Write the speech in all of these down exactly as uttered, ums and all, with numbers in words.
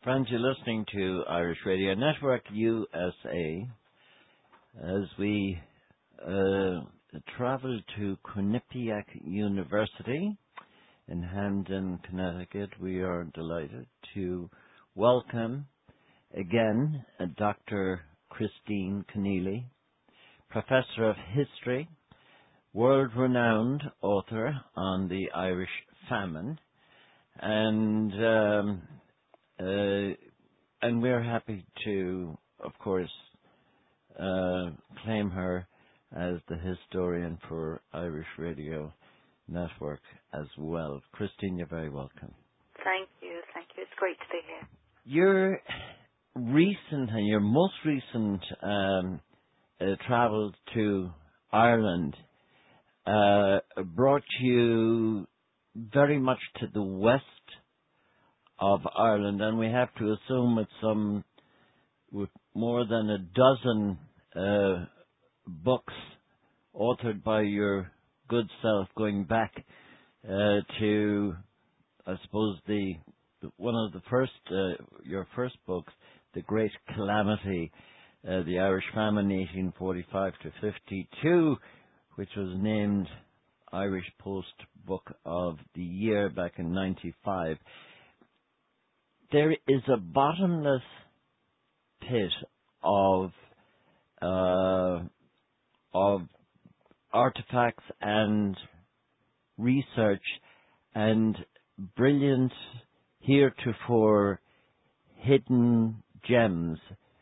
Friends, you're listening to Irish Radio Network U S A as we uh, travel to Quinnipiac University in Hamden, Connecticut. We are delighted to welcome again uh, Doctor Christine Keneally, Professor of History, world-renowned author on the Irish famine, and um, uh, and we're happy to, of course, uh, claim her as the historian for Irish Radio Network as well. Christine, you're very welcome. Thank you, thank you. It's great to be here. Your recent and your most recent um, uh, travel to Ireland uh, brought you very much to the west of Ireland, and we have to assume it's some with more than a dozen uh, books authored by your good self, going back uh, to, I suppose, the, the one of the first, uh, your first books, The Great Calamity, uh, the Irish Famine, eighteen forty-five to fifty-two, which was named Irish Post Book of the Year back in ninety-five. There is a bottomless pit of uh, of artifacts and research and brilliant, heretofore hidden gems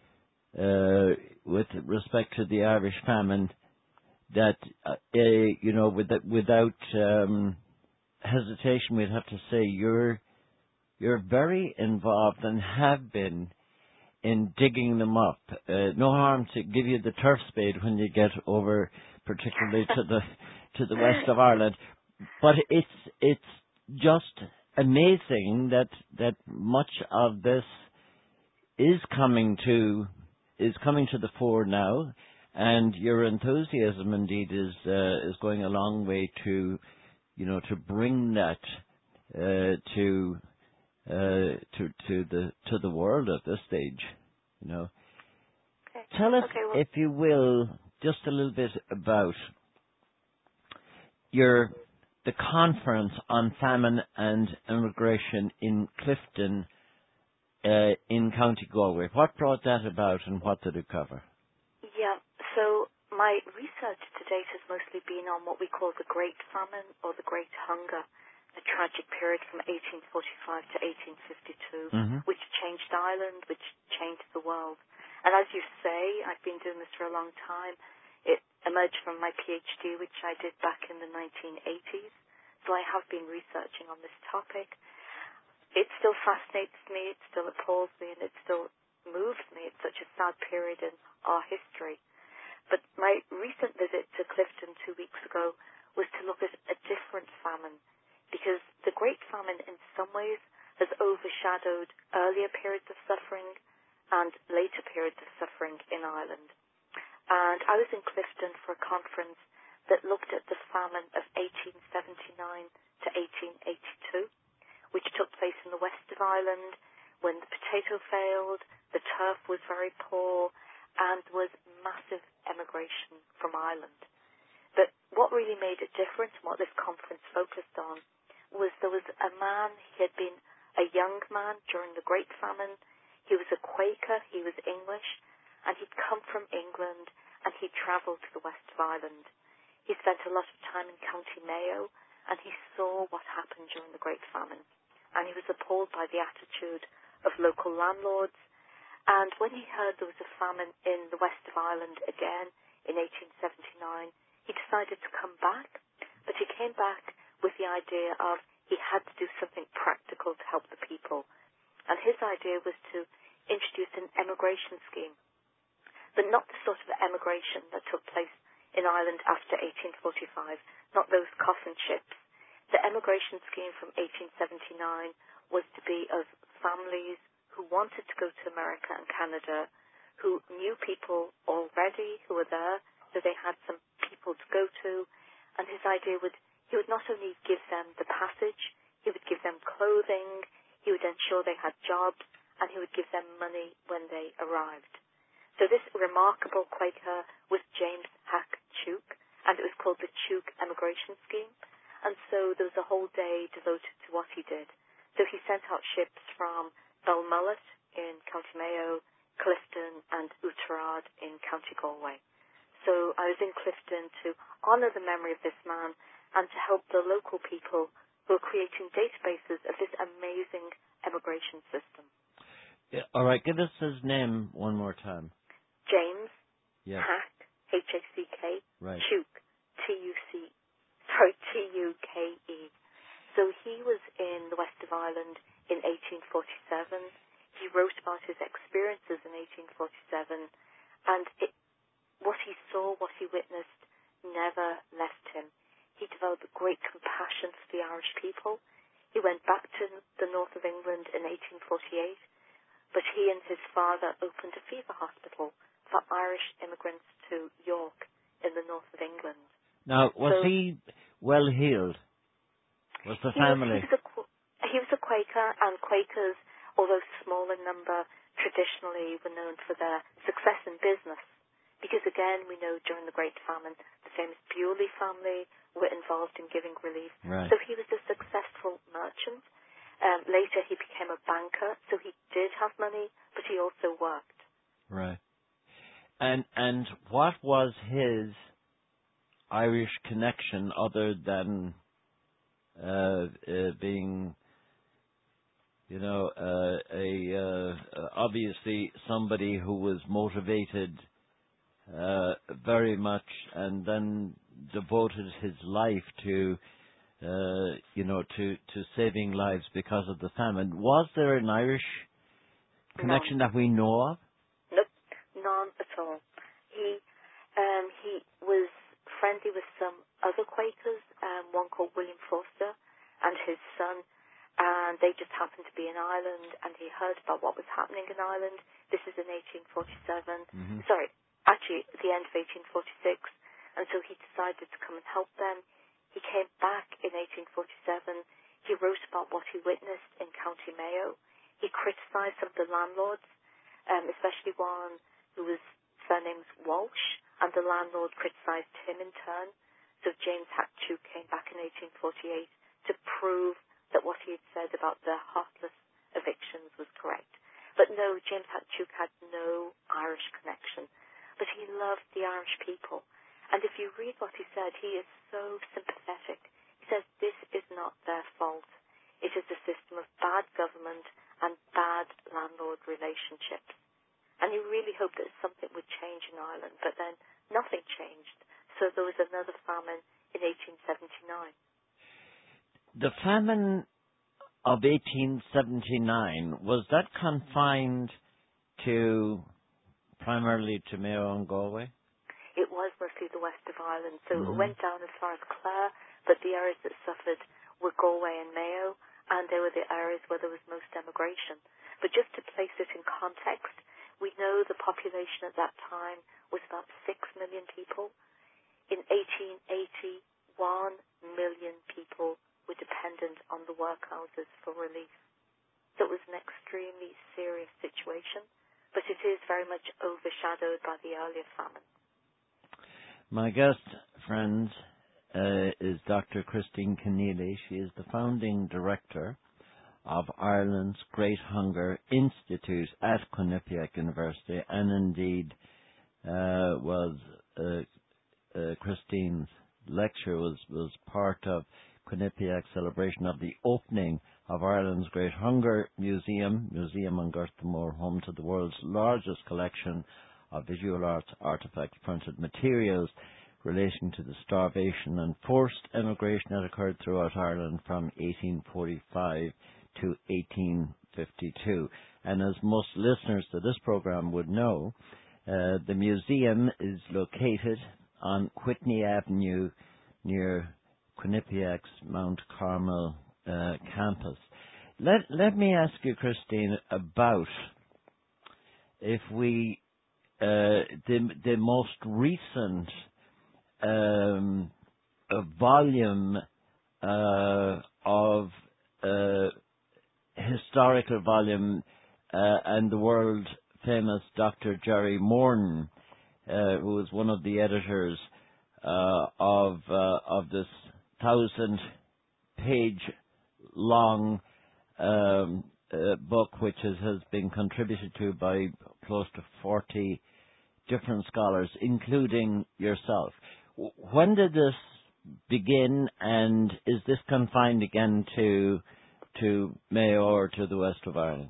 uh, with respect to the Irish famine that, uh, you know, without, without um, hesitation, we'd have to say you're You're very involved and have been in digging them up. Uh, no harm to give you the turf spade when you get over, particularly to the to the west of Ireland. But it's it's just amazing that that much of this is coming to is coming to the fore now, and your enthusiasm indeed is uh, is going a long way to, you know, to bring that uh, to. Uh, to to the to the world at this stage, you know. Okay. Tell us, okay, well, if you will, just a little bit about your the conference on famine and immigration in Clifton, uh, in County Galway. What brought that about, and what did it cover? Yeah. So my research to date has mostly been on what we call the Great Famine or the Great Hunger, a tragic period from eighteen forty-five to eighteen fifty-two, Mm-hmm. which changed Ireland, which changed the world. And as you say, I've been doing this for a long time. It emerged from my PhD, which I did back in the nineteen eighties. So I have been researching on this topic. It still fascinates me, it still appalls me, and it still moves me. It's such a sad period in our history. But my recent visit to Clifton two weeks ago was to look at a different famine, because the Great Famine in some ways has overshadowed earlier periods of suffering and later periods of suffering in Ireland. And I was in Clifton for a conference that looked at the famine of eighteen seventy-nine to eighteen eighty-two, which took place in the west of Ireland when the potato failed, the turf was very poor, and there was massive emigration from Ireland. But what really made it different and what this conference focused on was there was a man, he had been a young man during the Great Famine, he was a Quaker, he was English, and he'd come from England and he travelled to the west of Ireland. He spent a lot of time in County Mayo and he saw what happened during the Great Famine. And he was appalled by the attitude of local landlords. And when he heard there was a famine in the west of Ireland again in eighteen seventy-nine, he decided to come back, but he came back with the idea of he had to do something practical to help the people. And his idea was to introduce an emigration scheme, but not the sort of emigration that took place in Ireland after eighteen forty-five, not those coffin ships. The emigration scheme from eighteen seventy-nine was to be of families who wanted to go to America and Canada, who knew people already who were there, so they had some people to go to, and his idea would he would not only give them the passage, he would give them clothing, he would ensure they had jobs, and he would and he would give them money when they arrived. So this remarkable Quaker was James Hack Chouke, and it was called the Chouke Emigration Scheme. And so there was a whole day devoted to what he did. So he sent out ships from Belmullet in County Mayo, Clifton, and Oughterard in County Galway. So I was in Clifton to honour the memory of this man and to help the local people who are creating databases of this amazing emigration system. Yeah, all right, give us his name one more time. James Yes. Hack, H A C K, Right. Chouke, T U C, sorry, T U K E. So he was in the west of Ireland in eighteen forty-seven. He wrote about his experiences in eighteen forty-seven, and it, what he saw, what he witnessed, never left him. He developed great compassion for the Irish people. He went back to the north of England in eighteen forty-eight, but he and his father opened a fever hospital for Irish immigrants to York in the north of England. Now, was So, he well healed? Was the He was, family? he, was a, Qu- he was a Quaker, and Quakers, although small in number, traditionally were known for their success in business. Because again, we know during the Great Famine, the famous Bewley family were involved in giving relief. Right. So he was a successful merchant. Um, later he became a banker, so he did have money, but he also worked. Right. And and what was his Irish connection other than uh, uh, being, you know, uh, a uh, uh, obviously somebody who was motivated uh, very much and then devoted his life to, uh, you know, to, to saving lives because of the famine. Was there an Irish connection None. that we know of? Nope, none at all. He um, he was friendly with some other Quakers, um, one called William Forster and his son, and they just happened to be in Ireland, and he heard about what was happening in Ireland. This is in eighteen forty-seven. Mm-hmm. Sorry, actually at the end of eighteen forty-six, and so he decided to come and help them. He came back in eighteen forty-seven. He wrote about what he witnessed in County Mayo. He criticised some of the landlords, um, especially one who was surnamed Walsh, and the landlord criticised him in turn. So James Hack Chouke came back in eighteen forty-eight to prove that what he had said about the heartless evictions was correct. But no, James Hack Chouke had no Irish connection. But he loved the Irish people. And if you read what he said, he is so sympathetic. He says this is not their fault. It is a system of bad government and bad landlord relationships. And he really hoped that something would change in Ireland, but then nothing changed. So there was another famine in eighteen seventy-nine. The famine of eighteen seventy-nine, was that confined to primarily to Mayo and Galway? It was mostly the west of Ireland, so Mm-hmm. it went down as far as Clare, but the areas that suffered were Galway and Mayo, and they were the areas where there was most emigration. But just to place it in context, we know the population at that time was about six million people. In eighteen eighty, one million people were dependent on the workhouses for relief. So it was an extremely serious situation, but it is very much overshadowed by the earlier famine. My guest, friends, uh, is Doctor Christine Keneally. She is the founding director of Ireland's Great Hunger Institute at Quinnipiac University, and indeed uh, was uh, uh, Christine's lecture was, was part of Quinnipiac's celebration of the opening of Ireland's Great Hunger Museum, Museum on Garthamore, home to the world's largest collection of visual arts, artifacts, printed materials relating to the starvation and forced emigration that occurred throughout Ireland from eighteen forty-five to eighteen fifty-two. And as most listeners to this program would know, uh, the museum is located on Whitney Avenue near Quinnipiac's Mount Carmel uh, campus. Let, let me ask you, Christine, about if we, uh, the, the most recent um, uh, volume uh, of uh, historical volume uh, and the world famous Doctor Jerry Moran, uh, who was one of the editors uh, of uh, of this thousand page long um, uh, book, which is, has been contributed to by close to forty different scholars, including yourself. W- When did this begin, and is this confined again to to Mayo or to the west of Ireland?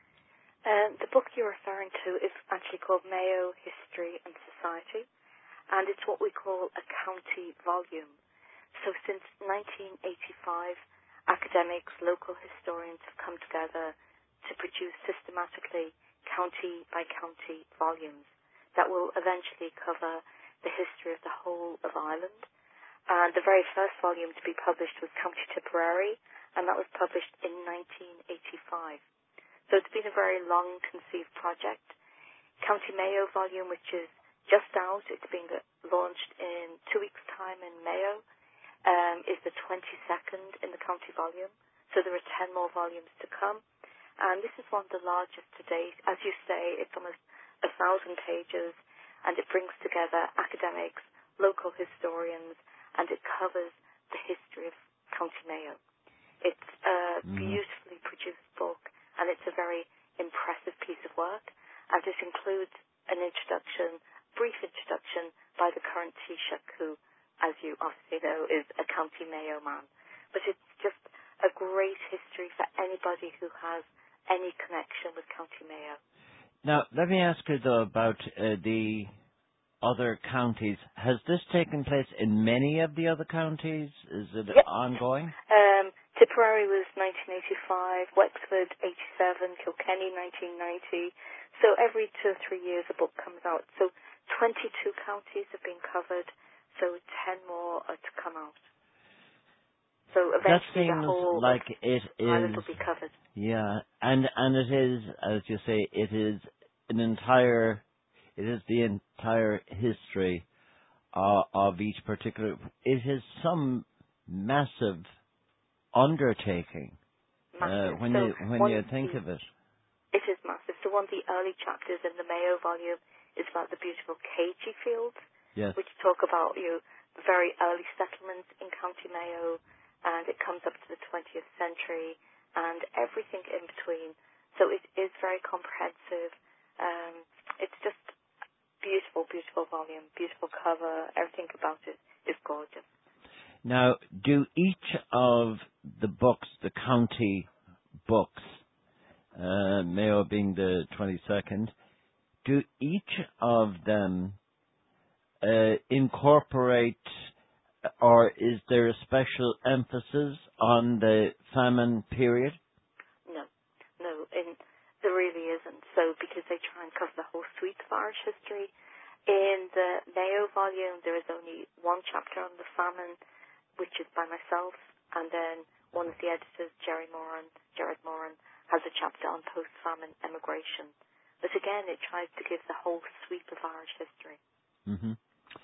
Um, the book you're referring to is actually called Mayo History and Society, and it's what we call a county volume. So since nineteen eighty-five, academics, local historians have come together to produce systematically county-by-county volumes that will eventually cover the history of the whole of Ireland. And the very first volume to be published was County Tipperary, and that was published in nineteen eighty-five. So it's been a very long-conceived project. County Mayo volume, which is just out, it's being launched in two weeks' time in Mayo, um, is the twenty-second in the county volume. So there are ten more volumes to come. And this is one of the largest to date. As you say, it's almost a thousand pages, and it brings together academics, local historians, and it covers the history of County Mayo. It's a Mm. beautifully produced book, and it's a very impressive piece of work. And it includes an introduction, brief introduction, by the current Taoiseach, who, as you obviously know, is a County Mayo man. But it's just a great history for anybody who has any connection with County Mayo. Now, let me ask you, though, about uh, the other counties. Has this taken place in many of the other counties? Is it Yep. ongoing? Um, Tipperary was nineteen eighty-five, Wexford eighty-seven, Kilkenny nineteen ninety. So every two or three years a book comes out. So twenty-two counties have been covered, so ten more are to come out. So That eventually the seems whole like of it Ireland is. will be covered. Yeah, and and it is, as you say, it is an entire. It is the entire history uh, of each particular. It is some massive undertaking uh, Massive. when So you when one you of think the, of it. it is massive. So one of the early chapters in the Mayo volume is about the beautiful Cagey fields, Yes. which talk about you know, the very early settlements in County Mayo, and it comes up to the twentieth century and everything in between. So it is very comprehensive. Um, it's just beautiful, beautiful volume, beautiful cover. Everything about it is gorgeous. Now, do each of the books, the county books, uh, Mayo being the twenty-second, do each of them uh, incorporate, or is there a special emphasis on the famine period? No, no, and there really isn't. So because they try and cover the whole suite of Irish history. In the Mayo volume, there is only one chapter on the famine, which is by myself, and then one of the editors, Jerry Moran, Jared Moran, has a chapter on post-famine emigration. But again, it tries to give the whole sweep of Irish history. hmm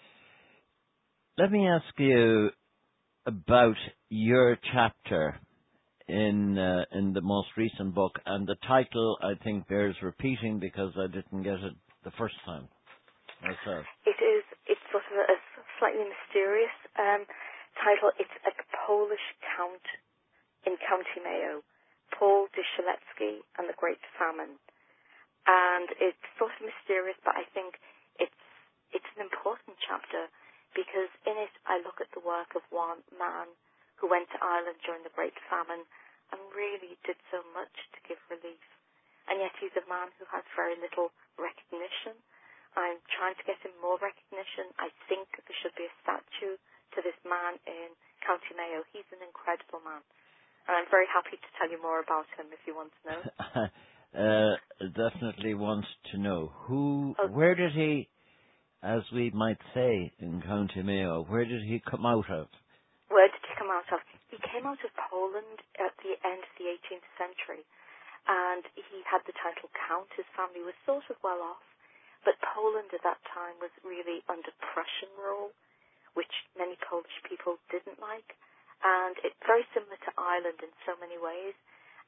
Let me ask you about your chapter in uh, in the most recent book, and the title I think bears repeating because I didn't get it the first time myself. It is, it's sort of a, a slightly mysterious um, title. It's a Polish count in County Mayo, Paul de Shaletsky and the Great Famine. And it's sort of mysterious, but I think it's it's an important chapter because in it I look at the work of one man who went to Ireland during the Great Famine and really did so much to give relief. And yet he's a man who has very little recognition. I'm trying to get him more recognition. I think there should be a statue to this man in County Mayo. He's an incredible man. And I'm very happy to tell you more about him if you want to know. uh, definitely wants to know who, Oh, where did he, as we might say in County Mayo, where did he come out of? where did he come out of? He came out of Poland at the end of the eighteenth century. And he had the title Count. His family was sort of well off. But Poland at that time was really under Prussian rule, which many Polish people didn't like. And it's very similar to Ireland in so many ways.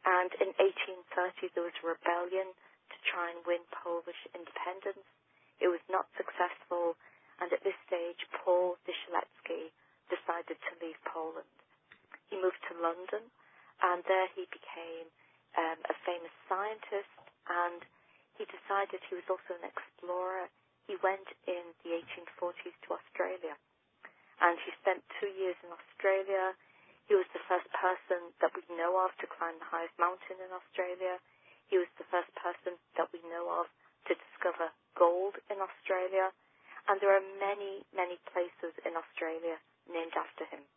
And in eighteen thirty, there was a rebellion to try and win Polish independence. It was not successful, and at this stage, Paul Wyszylecki decided to leave Poland. He moved to London, and there he became um, a famous scientist, and he decided he was also an explorer. He went in the eighteen forties to Australia, and he spent two years in Australia. He was the first person that we know of to climb the highest mountain in Australia. He was the first person that we know of to discover gold in Australia. And there are many, many places in Australia named after him.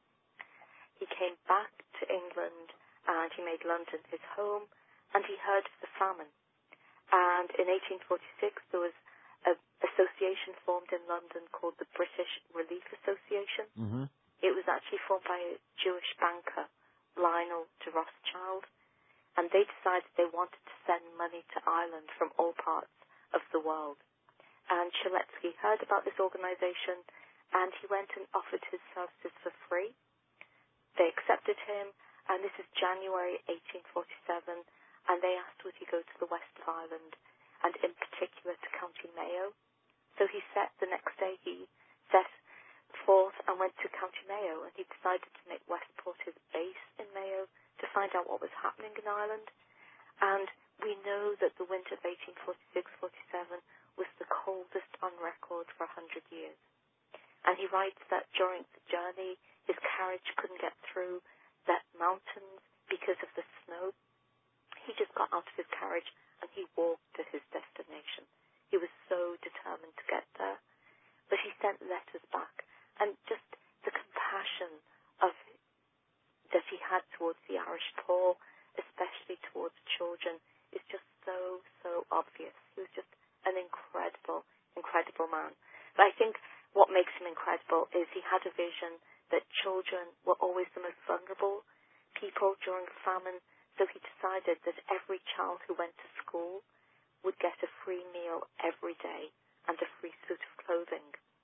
He came back to England and he made London his home, and he heard of the famine. And in eighteen forty-six, there was an association formed in London called the British Relief Association. Mm-hmm. It was actually formed by a Jewish banker, Lionel de Rothschild, and they decided they wanted to send money to Ireland from all parts of the world. And Strzelecki heard about this organization, and he went and offered his services for free. They accepted him, and this is January eighteen forty-seven, and they asked would he go to the west of Ireland, and in particular to County Mayo. So he set, the next day he set forth and went to County Mayo, and he decided to make Westport his base in Mayo to find out what was happening in Ireland. And we know that the winter of eighteen forty-six forty-seven was the coldest on record for a hundred years. And he writes that during the journey, his carriage couldn't get through the mountains because of the snow. He just got out of his carriage and he walked to his destination. He was so determined to get there. But he sent letters back, and just the compassion of that he had towards the Irish poor, especially towards children, is just so, so obvious. He was just an incredible, incredible man. But I think what makes him incredible is he had a vision that children were always the most vulnerable people during famine, so he decided that every child who went to school would get a free meal every day and a free suit of clothing.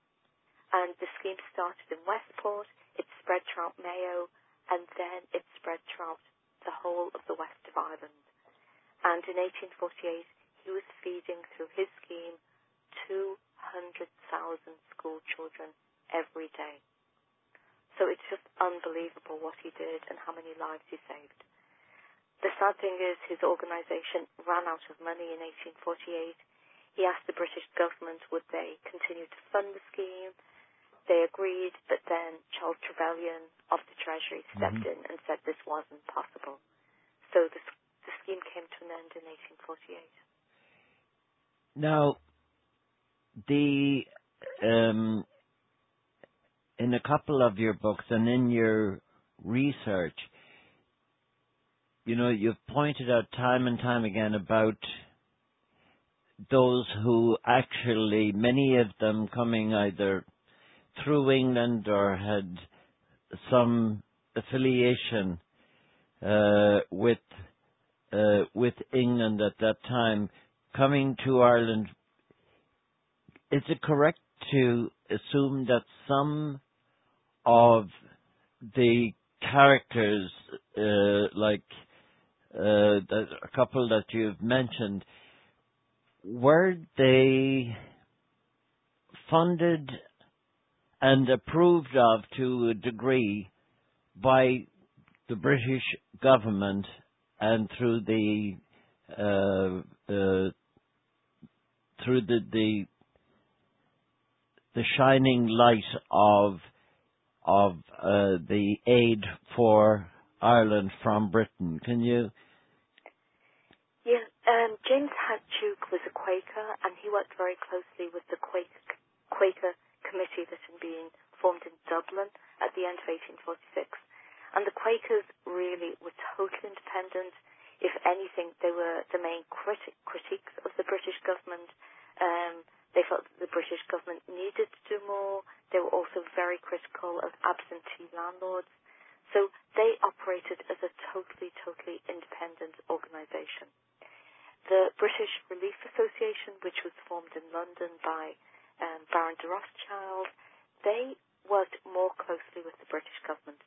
And the scheme started in Westport, it spread throughout Mayo, and then it spread throughout the whole of the west of Ireland. And in eighteen forty-eight, he was feeding through his scheme two hundred thousand school children every day. So it's just unbelievable what he did and how many lives he saved. The sad thing is his organization ran out of money in eighteen forty-eight. He asked the British government would they continue to fund the scheme. They agreed, but then Charles Trevelyan of the Treasury stepped mm-hmm. in and said this wasn't possible. So the, the scheme came to an end in eighteen forty-eight. Now, the um, in a couple of your books and in your research, you know, you've pointed out time and time again about those who actually, many of them coming either through England or had some affiliation uh, with uh, with England at that time, coming to Ireland. Is it correct to assume that some of the characters, uh, like uh, the, a couple that you've mentioned, were they funded and approved of to a degree by the British government and through the uh, uh, through the, the the shining light of of uh, the aid for Ireland from Britain? Can you? Yeah, um, James Hatchuk was a Quaker, and he worked very closely with the Quaker, Quaker committee that had been formed in Dublin at the end of eighteen forty-six. And the Quakers really were totally independent. If anything, they were the main criti- critiques of the British government. Um, they felt that the British government needed to do more. They were also very critical of absentee landlords. So they operated as a totally, totally independent organisation. The British Relief Association, which was formed in London by um, Baron de Rothschild, they worked more closely with the British government.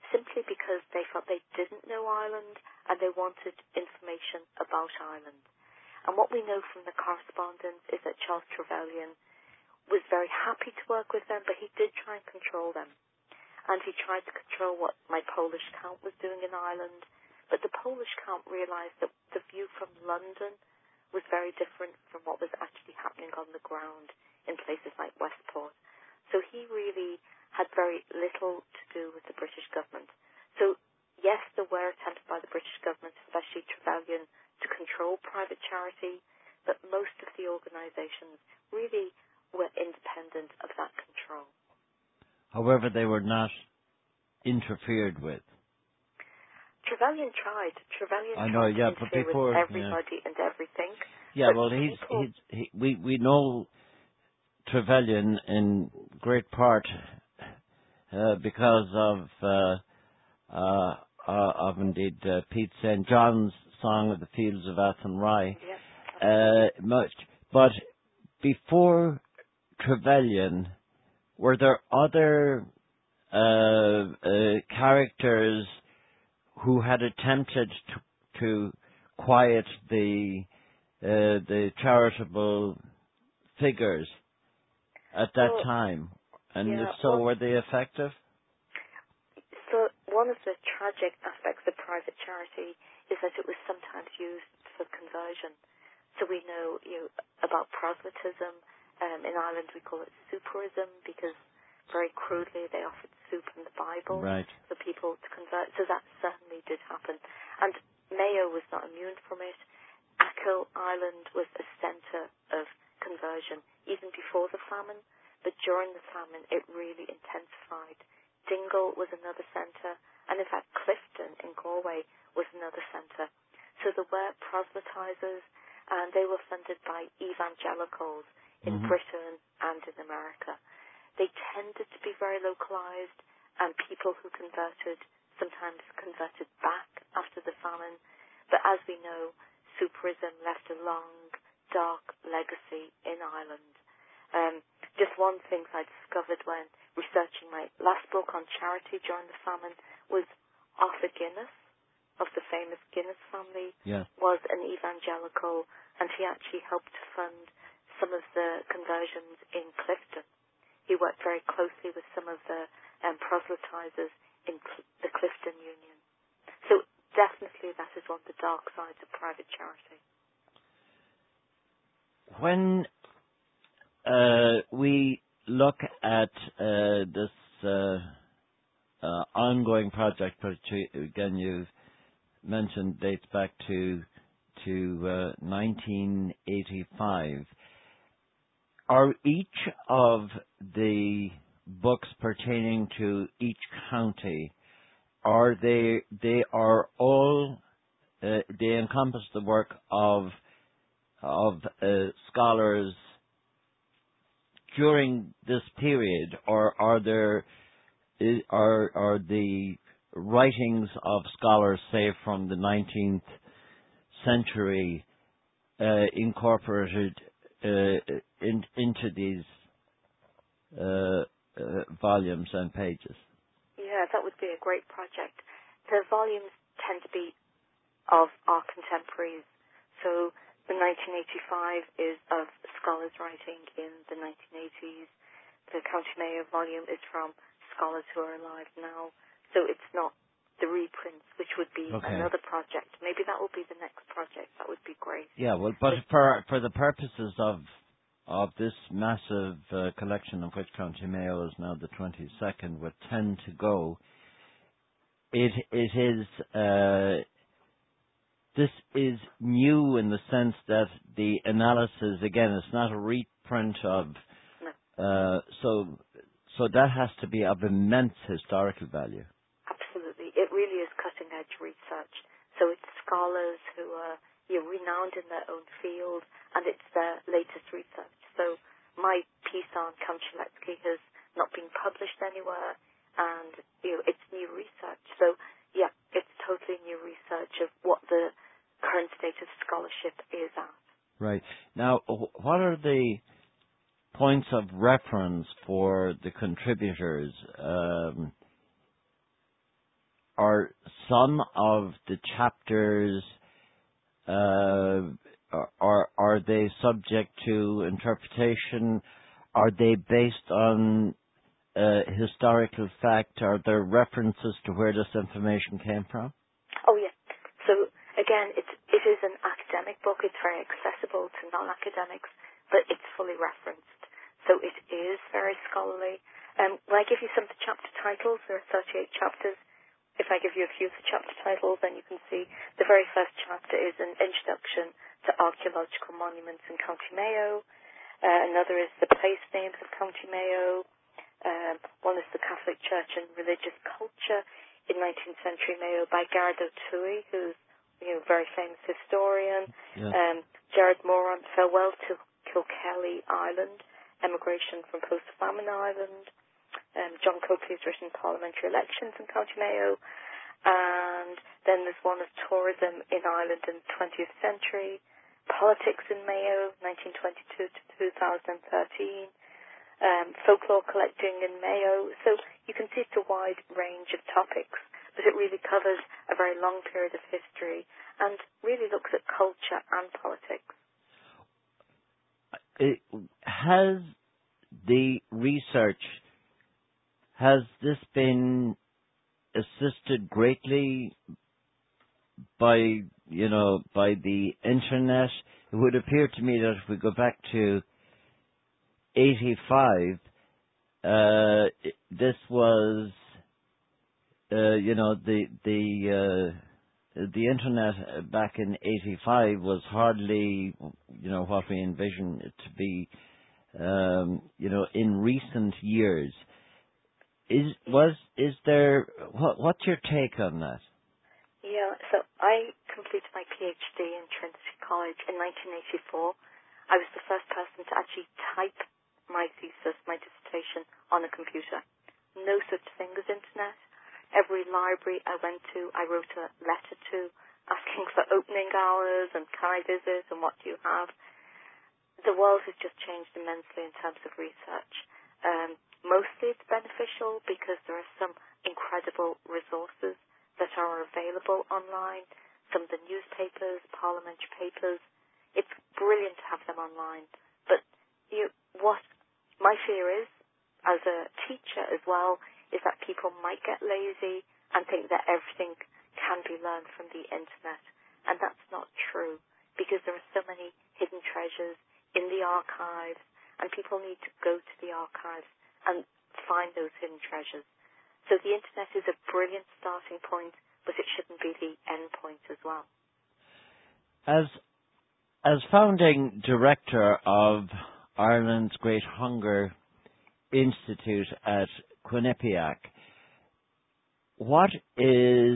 simply because they felt they didn't know Ireland and they wanted information about Ireland. And what we know from the correspondence is that Charles Trevelyan was very happy to work with them, but he did try and control them. And he tried to control what my Polish count was doing in Ireland. But the Polish count realized that the view from London was very different from what was actually happening on the ground in places like Westport. So he really had very little to do with the British government. So, yes, there were attempts by the British government, especially Trevelyan, to control private charity, but most of the organizations really were independent of that control. However, they were not interfered with. Trevelyan tried. Trevelyan I know, tried yeah, to but interfere before, with everybody yeah. and everything. Yeah, but well, he's, people, he's he, we we know Trevelyan in great part uh, because of uh, uh, uh, of indeed uh, Pete Saint John's song of the Fields of Athenry. yeah, Uh, much, but before Trevelyan, were there other uh, uh, characters who had attempted to, to quiet the uh, the charitable figures at that well, time? And yeah, if so, well, were they effective? so one of the tragic aspects of private charity is that it was sometimes used for conversion. So we know, you know about proselytism. Um, in Ireland, we call it superism because very crudely they offered soup in the Bible Right. for people to convert. So that certainly did happen. And Mayo was not immune from it. Achill Island was a centre of conversion even before the famine, but during the famine it really intensified. Dingle was another centre, and in fact Clifton in Galway was another centre. So there were proselytizers, and they were funded by evangelicals in Mm-hmm. Britain and in America. They tended to be very localized, and people who converted sometimes converted back after the famine. But as we know, superism left a long, dark legacy in Ireland. Um, just one thing I discovered when researching my last book on charity during the famine was Arthur Guinness, of the famous Guinness family, Yes. was an evangelical, and he actually helped to fund some of the conversions in Clifton. He worked very closely with some of the um, proselytizers in Cl- the Clifton Union. So definitely that is one of the dark sides of private charity. When uh, we look at uh, this uh, uh, ongoing project, which you- again you've mentioned dates back to to uh, nineteen eighty-five, are each of the books pertaining to each county, are they they are all uh, they encompass the work of of uh, scholars during this period, or are there i- are are the writings of scholars, say from the nineteenth century, uh, incorporated uh, in, into these uh, uh, volumes and pages? Yeah, that would be a great project. The volumes tend to be of our contemporaries. So the nineteen eighty-five is of scholars writing in the nineteen eighties. The County Mayo volume is from scholars who are alive now. So it's not the reprints, which would be Okay. another project. Maybe that will be the next project. That would be great. Yeah, well, but for for the purposes of of this massive uh, collection, of which County Mayo is now the twenty-second, with ten to go, it it is uh, this is new in the sense that the analysis, again, it's not a reprint of, No, uh, so so that has to be of immense historical value. absolutely. It really is cutting-edge research. So it's scholars who are you know, renowned in their own field, and it's their latest research. So my piece on Kamchaletsky has not been published anywhere, and you know, it's new research. So yeah, it's totally new research of what the current state of scholarship is at. Right. Now, wh- what are the points of reference for the contributors? Um, are some of the chapters, uh, are, are they subject to interpretation? Are they based on uh, historical fact? Are there references to where this information came from? Oh, yeah. So, again, it's, it is an academic book. It's very accessible to non-academics, but it's fully referenced. So it is very scholarly. Um, when I give you some of the chapter titles, there are thirty-eight chapters. If I give you a few of the chapter titles, then you can see the very first chapter is an introduction to archaeological monuments in County Mayo. Uh, another is the place names of County Mayo. Um, one is the Catholic Church and Religious Culture in nineteenth century Mayo by Garrett O'Toohey, who's you know, a very famous historian. Yeah. Um, Gerard Moran, Farewell to Kilkelly Island, Emigration from Post-Famine Ireland. Um, John Coakley's written Parliamentary Elections in County Mayo. And then there's one of Tourism in Ireland in the twentieth century, Politics in Mayo, nineteen twenty-two to two thousand thirteen, um, Folklore Collecting in Mayo. So you can see it's a wide range of topics, but it really covers a very long period of history and really looks at culture and politics. It, has the research, has this been assisted greatly by, you know, by the internet? It would appear to me that if we go back to eighty-five, uh, this was, uh, you know, the the uh, the internet back in eighty-five was hardly, you know, what we envision it to be, um, you know, in recent years. Is was is there what what's your take on that? Yeah, so I completed my PhD in Trinity College in nineteen eighty-four. I was the first person to actually type my thesis, my dissertation, on a computer. No such thing as internet. Every library I went to, I wrote a letter to, asking for opening hours and can I visit and what do you have. The world has just changed immensely in terms of research. Um, mostly it's beneficial because there are some incredible resources that are available online. Some of the newspapers, parliamentary papers. It's brilliant to have them online. But you, what my fear is, as a teacher as well, is that people might get lazy and think that everything can be learned from the internet. And that's not true, because there are so many hidden treasures in the archives, and people need to go to the archives and find those hidden treasures. So the internet is a brilliant starting point, but it shouldn't be the end point as well. As as founding director of Ireland's Great Hunger Institute at Quinnipiac, what is,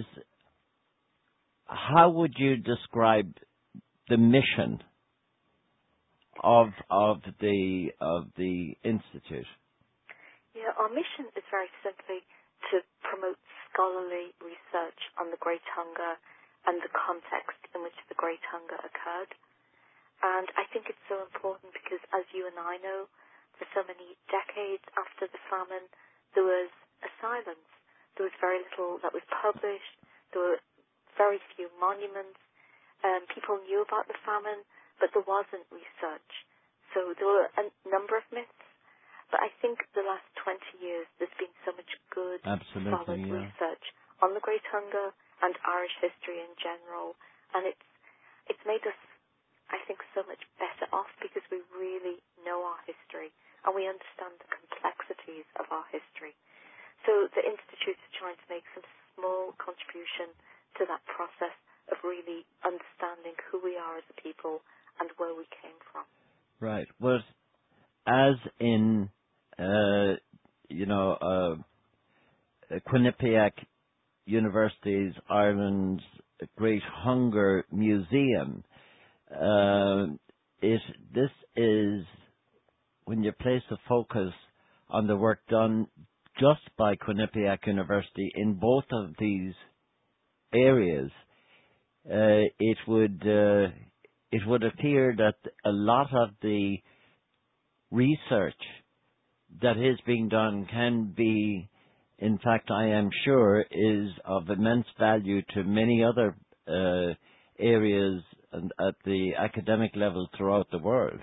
how would you describe the mission of of the of the institute? Yeah, our mission is very simply to promote scholarly research on the Great Hunger and the context in which the Great Hunger occurred. And I think it's so important because, as you and I know, for so many decades after the famine, there was a silence. There was very little that was published. There were very few monuments. Um, people knew about the famine, but there wasn't research. So there were a number of myths. But I think the last twenty years, there's been so much good, Absolutely, solid yeah. research on the Great Hunger and Irish history in general. And it's it's made us, I think, so much better off because we really know our history and we understand the complexities of our history. So the Institute is trying to make some small contribution to that process of really understanding who we are as a people and where we came from. Right. Well, as in, uh, you know, uh, Quinnipiac University's Ireland's Great Hunger Museum, uh, it, this is when you place the focus on the work done just by Quinnipiac University in both of these areas, uh, it would uh, it would appear that a lot of the research that is being done can be in fact, I am sure is of immense value to many other uh, areas and at the academic level throughout the world.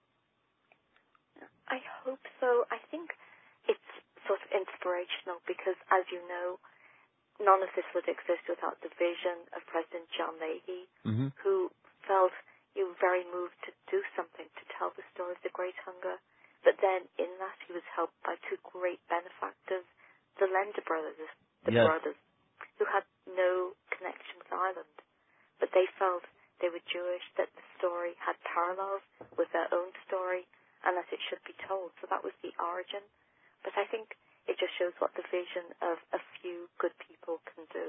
I hope so. I think it's sort of inspirational because, as you know, none of this would exist without the vision of President John Leahy, Mm-hmm. who felt he was very moved to do something to tell the story of the Great Hunger. But then in that he was helped by two great benefactors, the Lender brothers, the Yes. brothers, who had no connection with Ireland. But they felt they were Jewish, that the story had parallels with their own story, and that it should be told. So that was the origin. But I think it just shows what the vision of a few good people can do.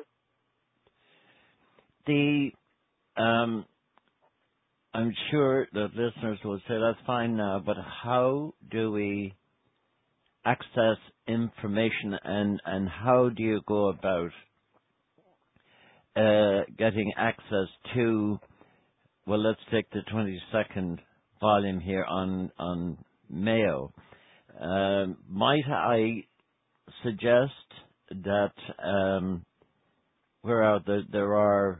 The um, I'm sure that listeners will say that's fine now, but how do we access information, and and how do you go about uh, getting access to? Well, let's take the twenty-second volume here on on Mayo. Um, might I suggest that um, where are the, there are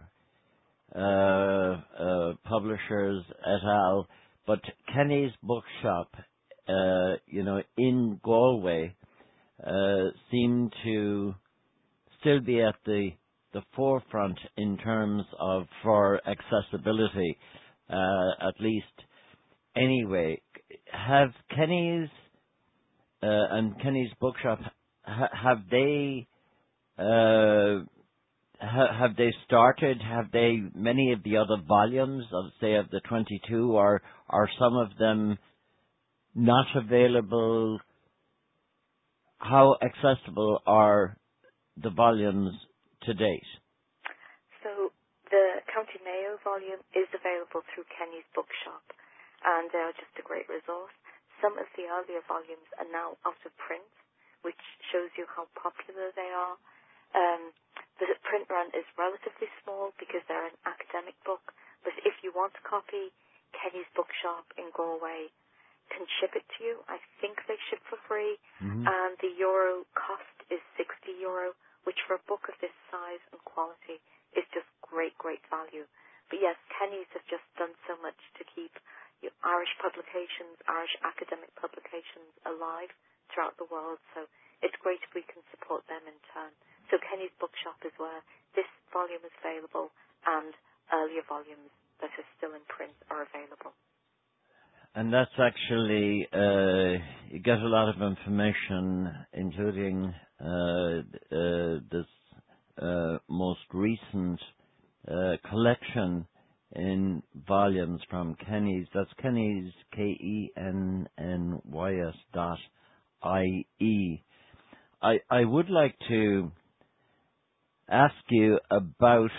uh, uh, publishers et al., but Kenny's Bookshop, uh, you know, in Galway, uh, seem to still be at the the forefront in terms of for accessibility, uh, at least. Anyway, have Kenny's uh, and Kenny's Bookshop, ha- have they uh, ha- have they started? Have they many of the other volumes of, say, of the twenty-two, or are some of them not available? How accessible are the volumes to date? So the County Mayo volume is available through Kenny's Bookshop, and they are just a great resource. Some of the earlier volumes are now out of print, which shows you how popular they are. Um, the print run is relatively small because they're an academic book, but if you want a copy, Kenny's Bookshop in Galway can ship it to you. I think they ship for free, Mm-hmm. and the euro cost is sixty euro, which for a book of this size and quality is just great, great value. But yes, Kenny's have just done so much to keep you know, Irish publications, Irish academic publications alive throughout the world, so it's great if we can support them in turn. So Kenny's Bookshop is where this volume is available, and earlier volumes that are still in print are available. And that's actually, uh, you get a lot of information, including uh, uh, this uh, most recent uh, collection in volumes from Kenny's. That's Kenny's, K E N N Y S dot I E. I, I would like to ask you about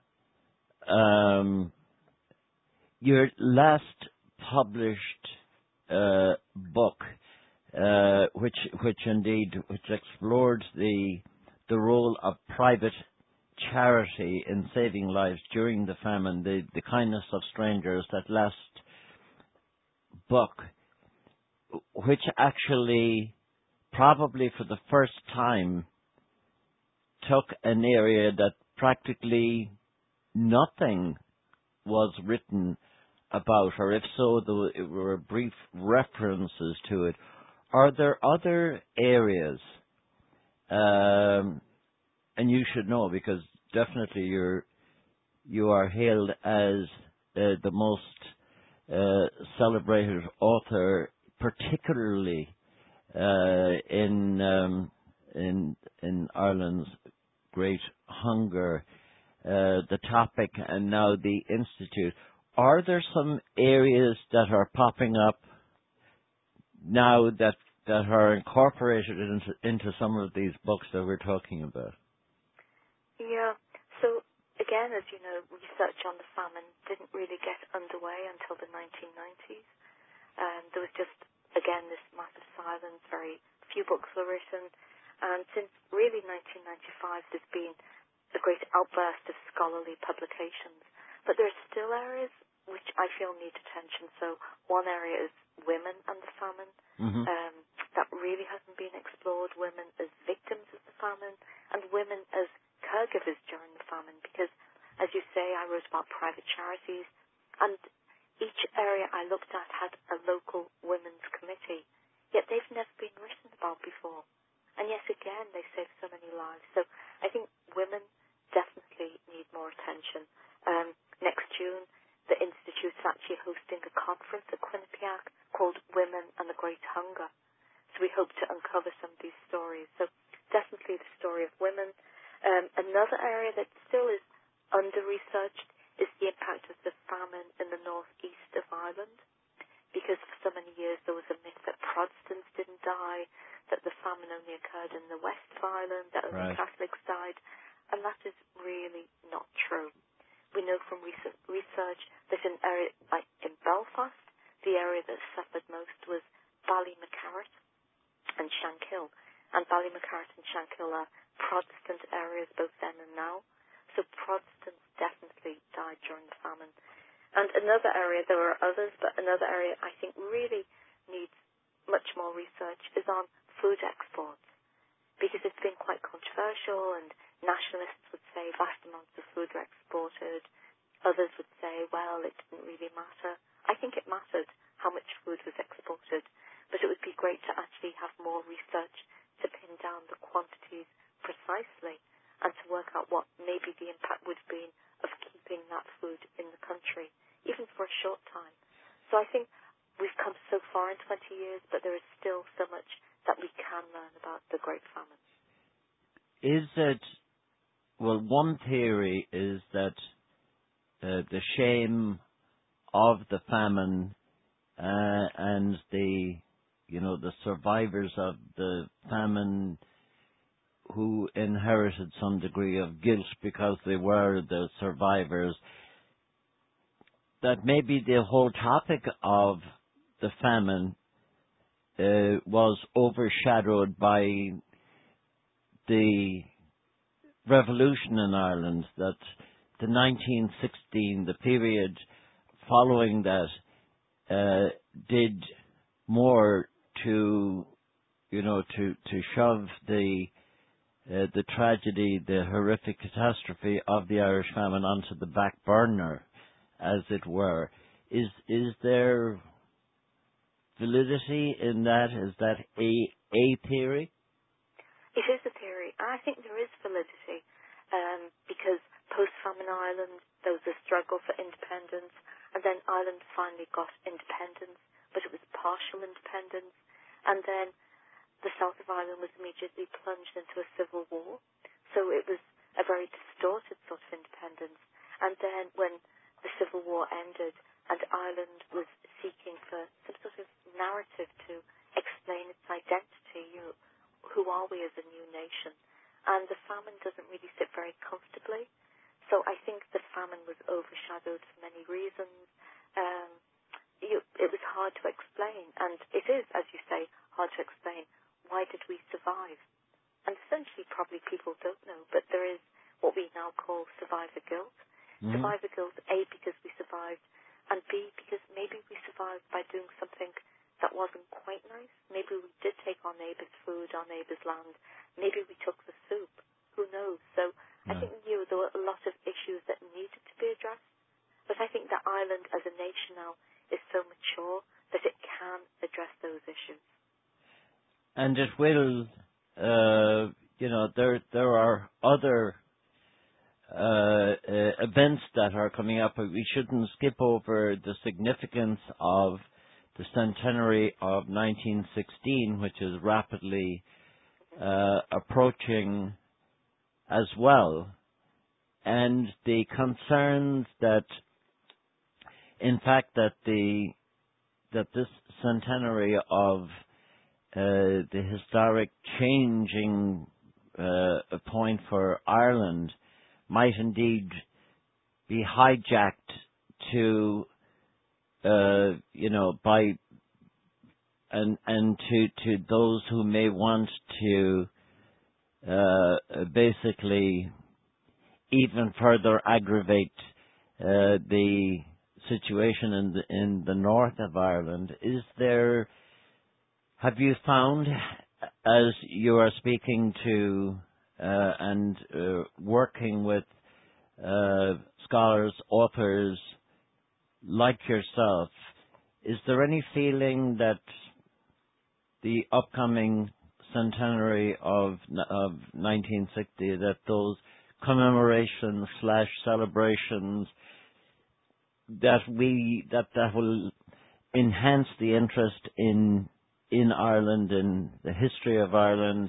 um, your last published uh, book, uh, which which indeed which explored the the role of private charity in saving lives during the famine, the, the kindness of strangers. That last book, which actually probably for the first time took an area that practically nothing was written about, or if so, there were brief references to it. Are there other areas, um, and you should know because definitely you're you are hailed as uh, the most uh, celebrated author, particularly uh, in um, in in Ireland's Great Hunger, uh, the topic, and now the Institute. Are there some areas that are popping up now that that are incorporated into, into some of these books that we're talking about? Yeah. So again, as you know, research on the famine didn't really get underway until the nineteen nineties. Um, there was just, again, this massive silence. Very few books were written. And since really nineteen ninety-five, there's been a great outburst of scholarly publications. But there are still areas which I feel need attention. So one area is women and the famine. Mm-hmm. Um, that really hasn't been explored, women as victims of the famine and women as caregivers during the famine, because, as you say, I wrote about private charities, and each area I looked at had a local women's committee, yet they've never been written about before. And yet again, they save so many lives. So I think women definitely need more attention. Um, next June, the Institute's actually hosting a conference at Quinnipiac called Women and the Great Hunger. So we hope to uncover some of these stories. So definitely the story of women. Um, another area that still is under-researched is the impact of the famine in the northeast of Ireland, because for so many years there was a myth that Protestants didn't die, that the famine only occurred in the west of Ireland, that only Right. Catholics died, and that is really not true. We know from recent research that in area like in Belfast, the area that suffered most was Ballymacarrat and Shankill, and Ballymacarrat and Shankill are Protestant areas both then and now. So Protestants definitely died during the famine. And another area, there are others, but another area I think really needs much more research is on food exports, because it's been quite controversial, and nationalists would say vast amounts of food were exported. Others would say, well, it didn't really matter. I think it mattered how much food was exported, but it would be great to actually have more research to pin down the quantities precisely and to work out what maybe the impact would have been of keeping that food in the country, even for a short time. So I think we've come so far in twenty years, but there is still so much that we can learn about the Great Famine. Is it, well, one theory is that uh, the shame of the famine uh, and the, you know, the survivors of the famine who inherited some degree of guilt because they were the survivors, that maybe the whole topic of the famine uh, was overshadowed by the revolution in Ireland, that the nineteen sixteen, the period following that, uh, did more to, you know, to, to shove the Uh, the tragedy, the horrific catastrophe of the Irish famine onto the back burner, as it were. Is is there validity in that? Is that a a theory? It is a theory. I think there is validity, um, because post-famine Ireland, there was a struggle for independence, and then Ireland finally got independence, but it was partial independence, and then the south of Ireland was immediately plunged into a civil war. So it was a very distorted sort of independence. And then when the civil war ended and Ireland was seeking for some sort of narrative to explain its identity, you know, who are we as a new nation? And the famine doesn't really sit very comfortably. So I think the famine was overshadowed for many reasons. Um, you, it was hard to explain, and it is, as you say, hard to explain. Why did we survive? And essentially, probably people don't know, but there is what we now call survivor guilt. Mm-hmm. Survivor guilt, A, because we survived, and B, because maybe we survived by doing something that wasn't quite nice. Maybe we did take our neighbour's food, our neighbour's land. Maybe we took the soup. Who knows? So yeah. I think you know, there were a lot of issues that needed to be addressed, but I think that Ireland as a nation now is so mature that it can address those issues. And it will, uh, you know, there there are other uh, uh, events that are coming up, but we shouldn't skip over the significance of the centenary of nineteen sixteen, which is rapidly uh, approaching as well, and the concerns that, in fact, that the that this centenary of Uh, the historic changing uh, point for Ireland might indeed be hijacked to, uh, you know, by and and to to those who may want to uh, basically even further aggravate uh, the situation in the in the north of Ireland. Is there Have you found, as you are speaking to uh, and uh, working with uh, scholars, authors like yourself, is there any feeling that the upcoming centenary of of nineteen sixty, that those commemorations slash celebrations, that we that that will enhance the interest in in Ireland, in the history of Ireland?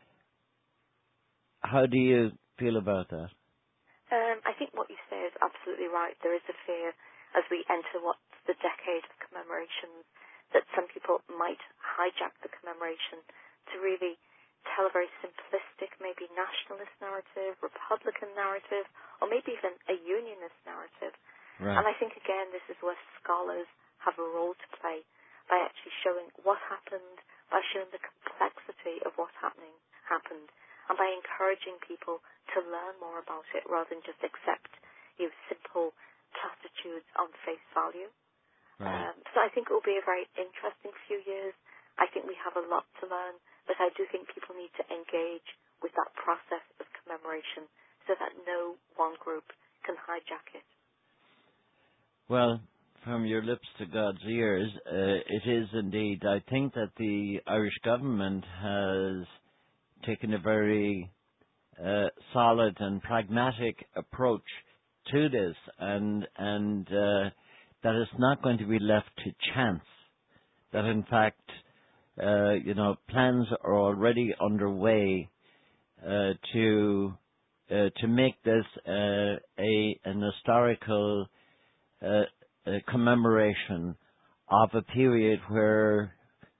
How do you feel about that? Um, I think what you say is absolutely right. There is a fear as we enter what's the decade of commemorations that some people might hijack the commemoration to really tell a very simplistic, maybe nationalist narrative, Republican narrative, or maybe even a unionist narrative. Right. And I think, again, this is where scholars have a role to play by actually showing what happened, by showing the complexity of what happening happened, and by encouraging people to learn more about it rather than just accept you know, simple platitudes on face value. Right. Um, so I think it will be a very interesting few years. I think we have a lot to learn, but I do think people need to engage with that process of commemoration so that no one group can hijack it. Well, from your lips to God's ears, uh, it is indeed. I think that the Irish government has taken a very uh, solid and pragmatic approach to this, and and uh, that it's not going to be left to chance. That in fact, uh, you know, plans are already underway uh, to uh, to make this uh, a an historical uh, a commemoration of a period where,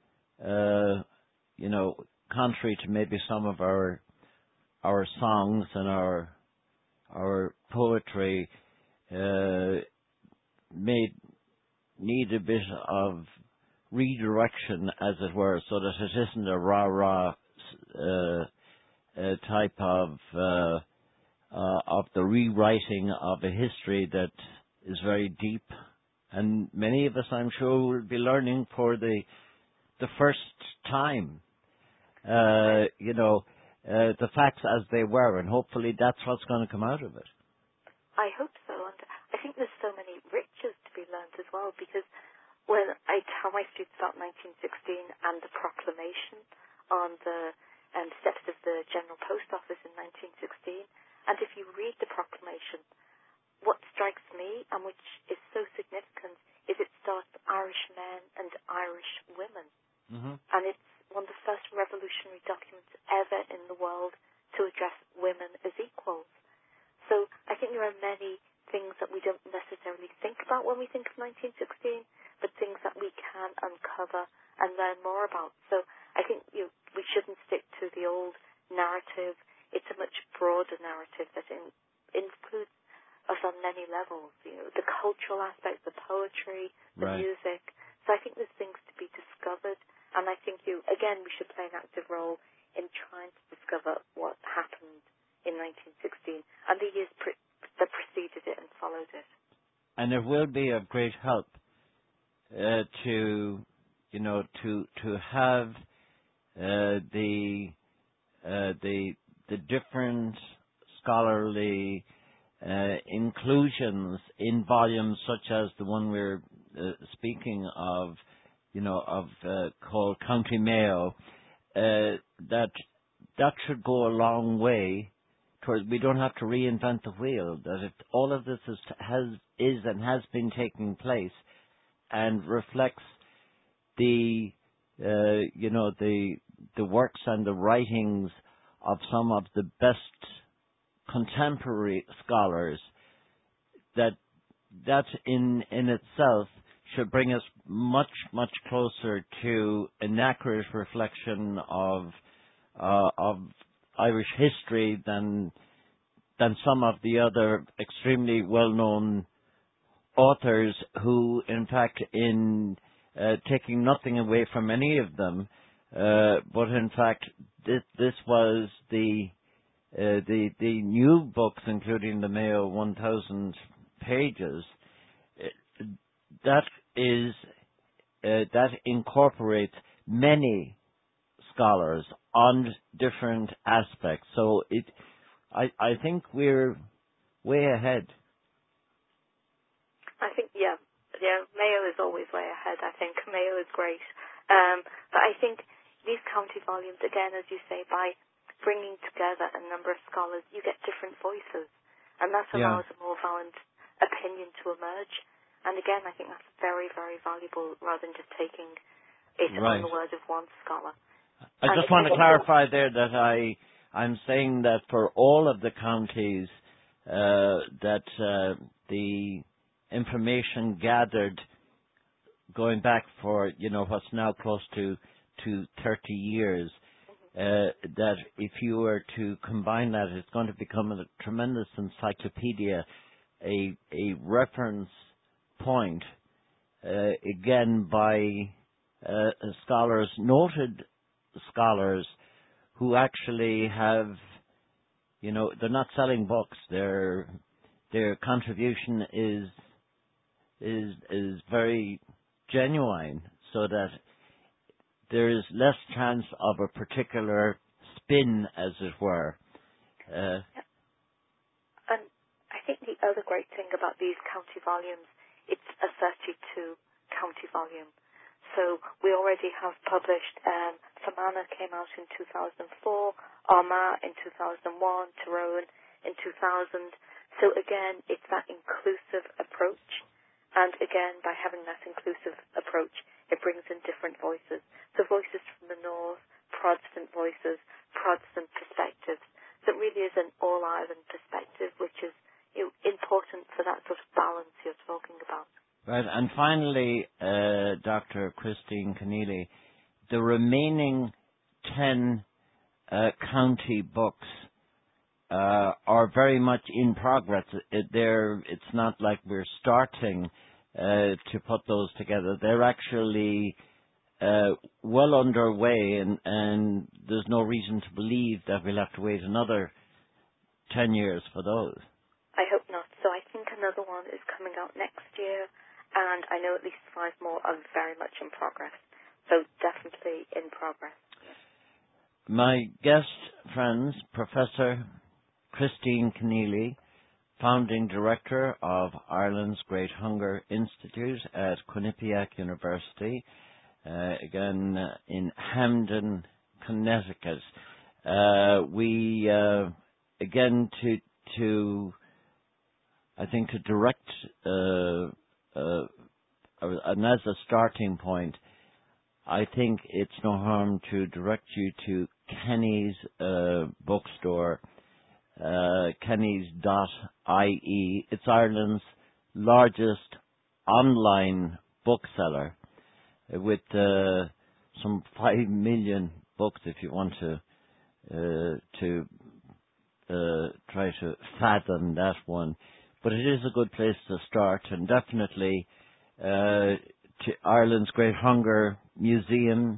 uh, you know, contrary to maybe some of our our songs and our our poetry, uh, may need a bit of redirection, as it were, so that it isn't a rah-rah uh, uh, type of uh, uh, of the rewriting of a history that is very deep, and many of us, I'm sure, will be learning for the the first time, uh, you know, uh, the facts as they were, and hopefully that's what's going to come out of it. I hope so, and I think there's so many riches to be learned as well, because when I tell my students about nineteen sixteen and the proclamation on the um, steps of the General Post Office in nineteen sixteen, and if you read the proclamation, what strikes me, and which is so significant, is it starts with Irish men and Irish women. Mm-hmm. And it's one of the first revolutionary documents ever in the world to address women as equals. So I think there are many things that we don't necessarily think about when we think of nineteen sixteen, but things that we can uncover and learn more about. So I think you know, we shouldn't stick to the old narrative. It's a much broader narrative that in, includes us on many levels, you know, the cultural aspect, the poetry, the Right. music. So I think there's things to be discovered, and I think you, again, we should play an active role in trying to discover what happened in nineteen sixteen and the years pre- that preceded it and followed it. And it will be of great help uh, to, you know, to to have uh, the uh, the the different scholarly Uh, inclusions in volumes such as the one we're uh, speaking of, you know, of uh, called County Mayo, uh, that that should go a long way towards. We don't have to reinvent the wheel. That it, all of this is has is and has been taking place, and reflects the uh, you know the the works and the writings of some of the best contemporary scholars, that that in in itself should bring us much much closer to an accurate reflection of uh, of Irish history than than some of the other extremely well-known authors who, in fact, in uh, taking nothing away from any of them, uh, but in fact this, this was the Uh, the the new books, including the Mayo one thousand pages, uh, that is uh, that incorporates many scholars on different aspects. So it, I, I think we're way ahead. I think, yeah, yeah, Mayo is always way ahead. I think Mayo is great. Um, but I think these county volumes, again, as you say, by bringing together a number of scholars, you get different voices. And that Yeah. allows a more balanced opinion to emerge. And again, I think that's very, very valuable rather than just taking it Right. on the word of one scholar. I And just want to again, clarify there that I, I'm saying that for all of the counties, uh, that uh, the information gathered going back for, you know, what's now close to, to thirty years, uh, that if you were to combine that, it's going to become a tremendous encyclopedia, a, a reference point, uh, again by uh, scholars, noted scholars who actually have, you know, they're not selling books. Their their contribution is is is very genuine, so that there is less chance of a particular spin, as it were. Uh, and I think the other great thing about these county volumes, it's a thirty-two county volume. So we already have published, um, Fermanagh came out in two thousand four, Armagh in two thousand one, Tyrone in two thousand. So again, it's that inclusive approach. And again, by having that inclusive approach, it brings in different voices. So voices from the north, Protestant voices, Protestant perspectives. So it really is an all-Ireland perspective, which is, you know, important for that sort of balance you're talking about. right, and finally, uh, Doctor Christine Keneally, the remaining ten uh, county books uh, are very much in progress. It, they're, it's not like we're starting uh, to put those together. They're actually uh, well underway, and, and there's no reason to believe that we'll have to wait another ten years for those. I hope not. So I think another one is coming out next year, and I know at least five more are very much in progress. So definitely in progress. My guest, friends, Professor Christine Keneally, founding director of Ireland's Great Hunger Institute at Quinnipiac University, uh, again uh, in Hamden, Connecticut. Uh, we, uh, again, to, to, I think to direct, uh, uh, and as a starting point, I think it's no harm to direct you to Kenny's uh, bookstore, uh, Kenny's dot I E. It's Ireland's largest online bookseller, uh, with uh, some five million books. If you want to uh, to uh, try to fathom that one, but it is a good place to start, and definitely uh, to Ireland's Great Hunger Museum,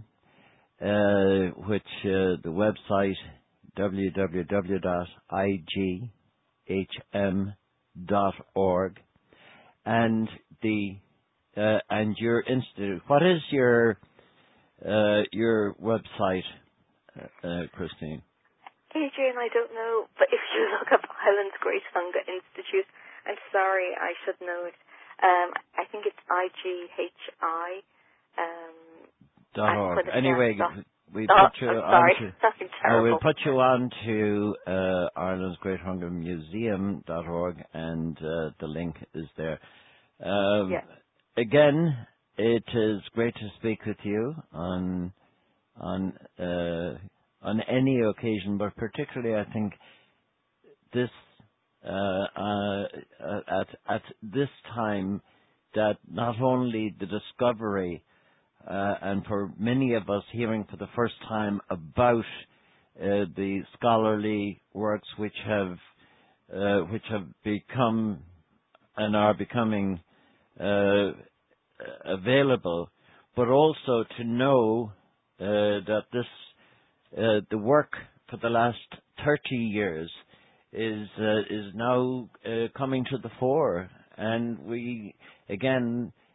uh, which uh, the website w w w dot i g h m dot org, and the uh, and your institute. What is your uh, your website, uh, uh, Christine? Adrian, I don't know, but if you look up Ireland's Great Hunger Institute, I'm sorry, I should know it. Um, I think it's I G H I. Um, Dot org. it, Anyway, yeah, dot, we dot, put you I'm on sorry, to. something Uh, terrible. we'll put you on to uh, Ireland's Great Hunger Museum dot org, and uh, the link is there. Um, Yeah. Again, it is great to speak with you on on uh, on any occasion, but particularly I think this uh, uh, at at this time, that not only the discovery uh, and for many of us hearing for the first time about uh, the scholarly works which have uh, which have become and are becoming uh, available, but also to know uh, that this uh, the work for the last thirty years is uh, is now uh, coming to the fore, and we again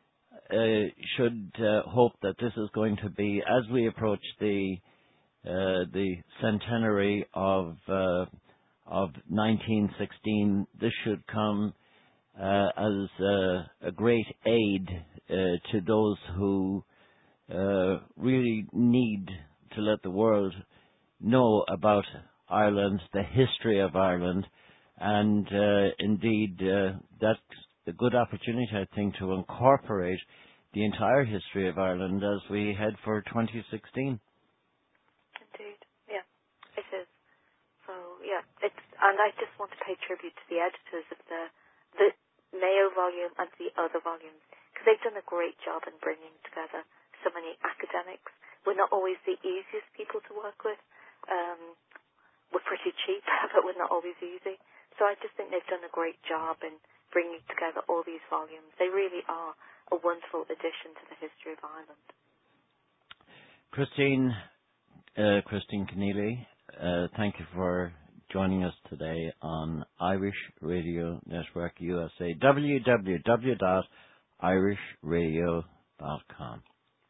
uh, should uh, hope that this is going to be, as we approach the uh, the centenary of uh, of nineteen sixteen, this should come uh, as uh, a great aid uh, to those who uh, really need to let the world know about Ireland, the history of Ireland, and uh, indeed uh, that's a good opportunity, I think, to incorporate the entire history of Ireland as we head for twenty sixteen. Indeed, yeah, it is. So yeah, it's, and I just want to pay tribute to the editors of the the Mayo volume and the other volumes, because they've done a great job in bringing together so many academics. We're not always the easiest people to work with. Um, we're pretty cheap, but we're not always easy. So I just think they've done a great job in bringing together all these volumes. They really are a wonderful addition to the history of Ireland. Christine, uh, Christine Keneally, uh, thank you for joining us today on Irish Radio Network U S A, w w w dot irish radio dot com.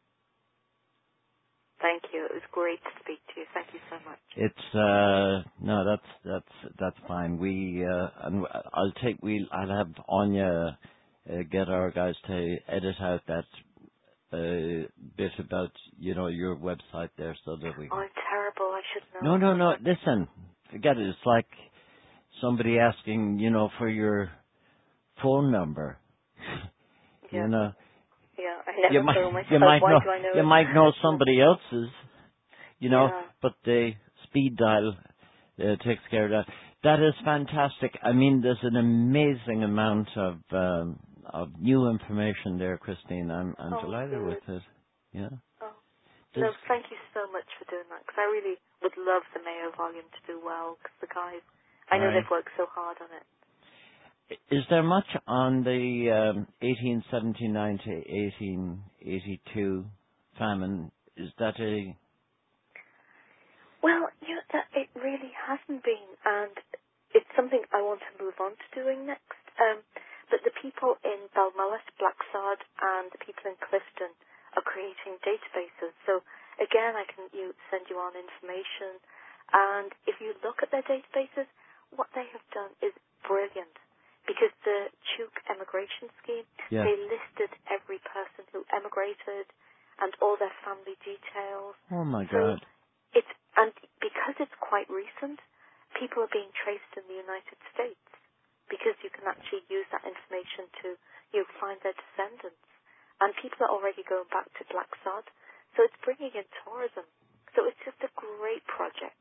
Thank you. It was great to speak to you. Thank you so much. It's uh no, that's that's that's fine. We uh, and I'll take we I'll have Anya uh, get our guys to edit out that uh, bit about you know your website there so that we. Oh, I'm terrible. I should know. No, no, no. Listen, forget it. It's like somebody asking you know for your phone number. Yeah. You know. Yeah, I never You might, know myself. you might Why know, do I know you it? might know somebody else's, you know, Yeah. but the speed dial uh, takes care of that. That is fantastic. I mean, there's an amazing amount of um, of new information there, Christine. I'm I'm Oh, delighted good. with it. Yeah. Oh. There's, No, thank you so much for doing that, because I really would love the Mayo volume to do well, because the guys, I know right. they've worked so hard on it. Is there much on the um, eighteen seventy-nine to eighteen eighty-two famine? Is that a Well, you know, that it really hasn't been, and it's something I want to move on to doing next. Um, but the people in Balmullet, Blacksod, and the people in Clifton are creating databases. So again, I can you send you on information, and if you look at their databases, what they have done is brilliant. Because the Chuk emigration scheme, yeah? they listed every person who emigrated and all their family details. Oh my So God! it's, and because it's quite recent, people are being traced in the United States, because you can actually use that information to you know, find their descendants. And people are already going back to Blacksod, so it's bringing in tourism. So it's just a great project.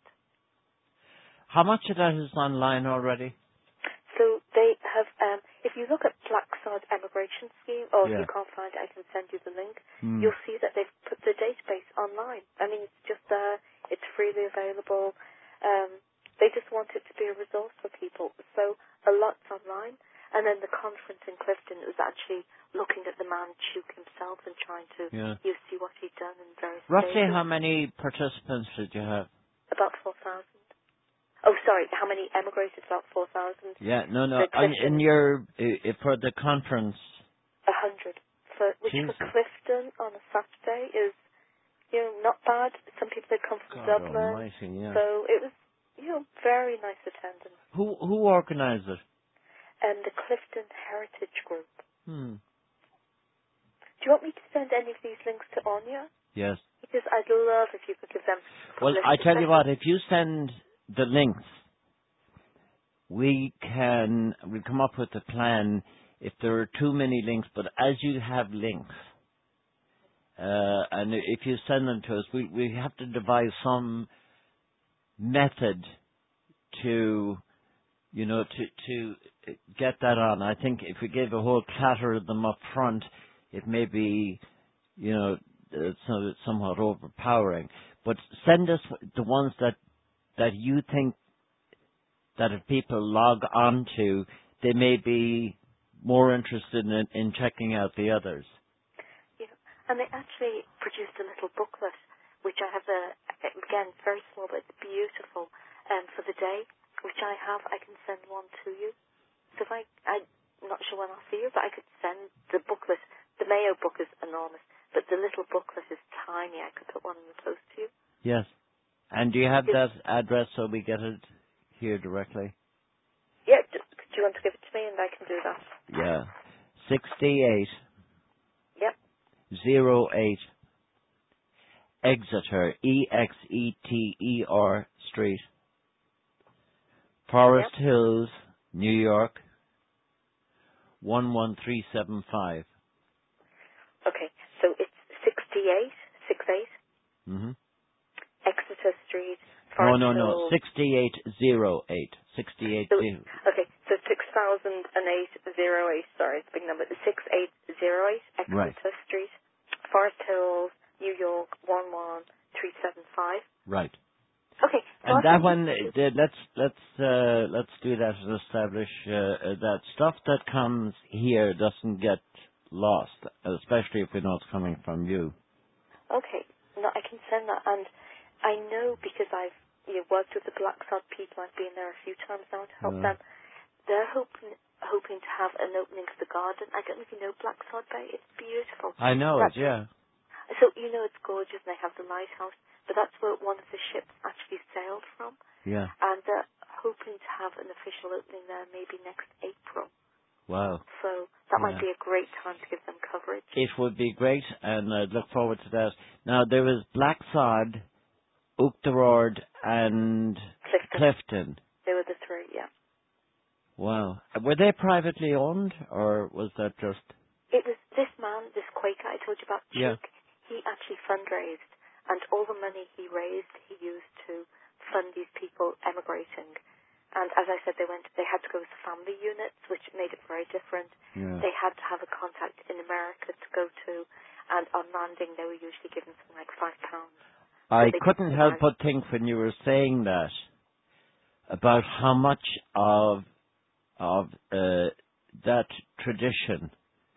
How much of that is online already? So they have, um, if you look at Blacksod Emigration Scheme, or if Yeah. you can't find it, I can send you the link, Hmm. you'll see that they've put the database online. I mean, it's just there, it's freely available. Um, they just want it to be a resource for people. So a lot's online. And then the conference in Clifton was actually looking at the man Chuk himself and trying to Yeah. you see what he'd done in various Roughly stages. how many participants did you have? About four thousand. Oh, sorry, how many emigrated? About four thousand. Yeah, no, no. The On, Clifton, in your uh, for the conference. a hundred. For which Jesus. for Clifton on a Saturday is, you know, not bad. Some people had come from God Dublin, Almighty, yeah. so it was, you know, very nice attendance. Who who organised it? And the Clifton Heritage Group. Hmm. Do you want me to send any of these links to Anya? Yes. Because I'd love if you could give them. Well, I tell you what, if you send the links, we can we come up with a plan. If there are too many links, but as you have links, uh, and if you send them to us, we we have to devise some method to, you know, to to get that on. I think if we gave a whole clatter of them up front, it may be, you know, it's somewhat overpowering. But send us the ones that that you think that if people log on to, they may be more interested in in checking out the others. Yeah, and they actually produced a little booklet, which I have a again very small but it's beautiful, um, for the day, which I have. I can send one to you. So if I, I'm not sure when I'll see you, but I could send the booklet the Mayo book is enormous, but the little booklet is tiny. I could put one in the post to you. Yes. And do you have It's, that address so we get it here directly? yeah, do, do you want to give it to me and I can do that? Yeah. sixty-eight Yep. oh eight Exeter, E X E T E R Street, Forest Yep. Hills, New York, one one three seven five. Okay, so it's sixty-eight, sixty-eight, Mm-hmm. Exeter Street, No, Forest no, no, Hills. sixty-eight oh eight. sixty-eight So, zero. okay, so six thousand eight oh eight, sorry, it's a big number, six eight oh eight, Right, Exeter Street, Forest Hills, New York, one one three seven five. right. Okay, so And I'll that send one, you, uh, let's let's uh, let's do that and establish uh, uh, that stuff that comes here doesn't get lost, especially if we know it's coming from you. okay, no, I can send that, and I know because I've you know, worked with the Black Sod people, I've been there a few times now to help Uh, them, they're hoping hoping to have an opening for the garden. I don't know if you know Black Sod Bay, it's beautiful. I know it, That's yeah, So, you know, it's gorgeous, and they have the lighthouse, but that's where one of the ships actually sailed from, yeah. and they're hoping to have an official opening there maybe next April. Wow, So that might yeah. be a great time to give them coverage. It would be great, and I'd look forward to that. Now there was Black Sod, Uachtarord, and Clifton, Clifton. they were the three, yeah. Wow, were they privately owned, or was that just? It was this man, this Quaker I told you about, Yeah. Chig, he actually fundraised, and all the money he raised, he used to fund these people emigrating. And as I said, they went, they had to go to family units, which made it very different. Yeah. They had to have a contact in America to go to, and on landing, they were usually given something like five pounds. So I they could couldn't help survive. but think when you were saying that about how much of of uh, that tradition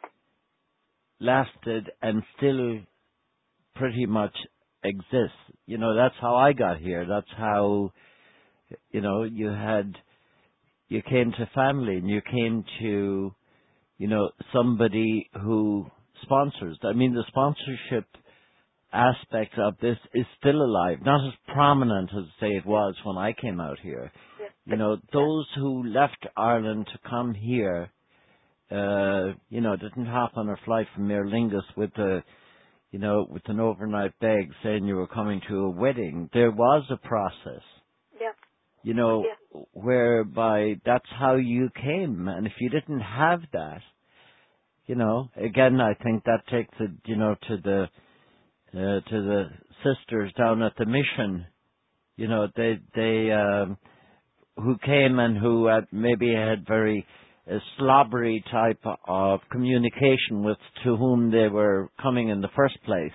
lasted and still pretty much exists. You know, that's how I got here. That's how, you know, you had, you came to family and you came to, you know, somebody who sponsors. I mean, the sponsorship aspect of this is still alive, not as prominent as, say, it was when I came out here. Yeah. You know, those who left Ireland to come here, uh, you know, didn't hop on a flight from Aer Lingus with a, you know, with an overnight bag saying you were coming to a wedding. There was a process, Yeah. you know, Yeah. whereby that's how you came. And if you didn't have that, you know, again, I think that takes it, you know, to the, uh, to the sisters down at the mission, you know, they, they, um, who came and who had maybe had very uh, slobbery type of communication with to whom they were coming in the first place.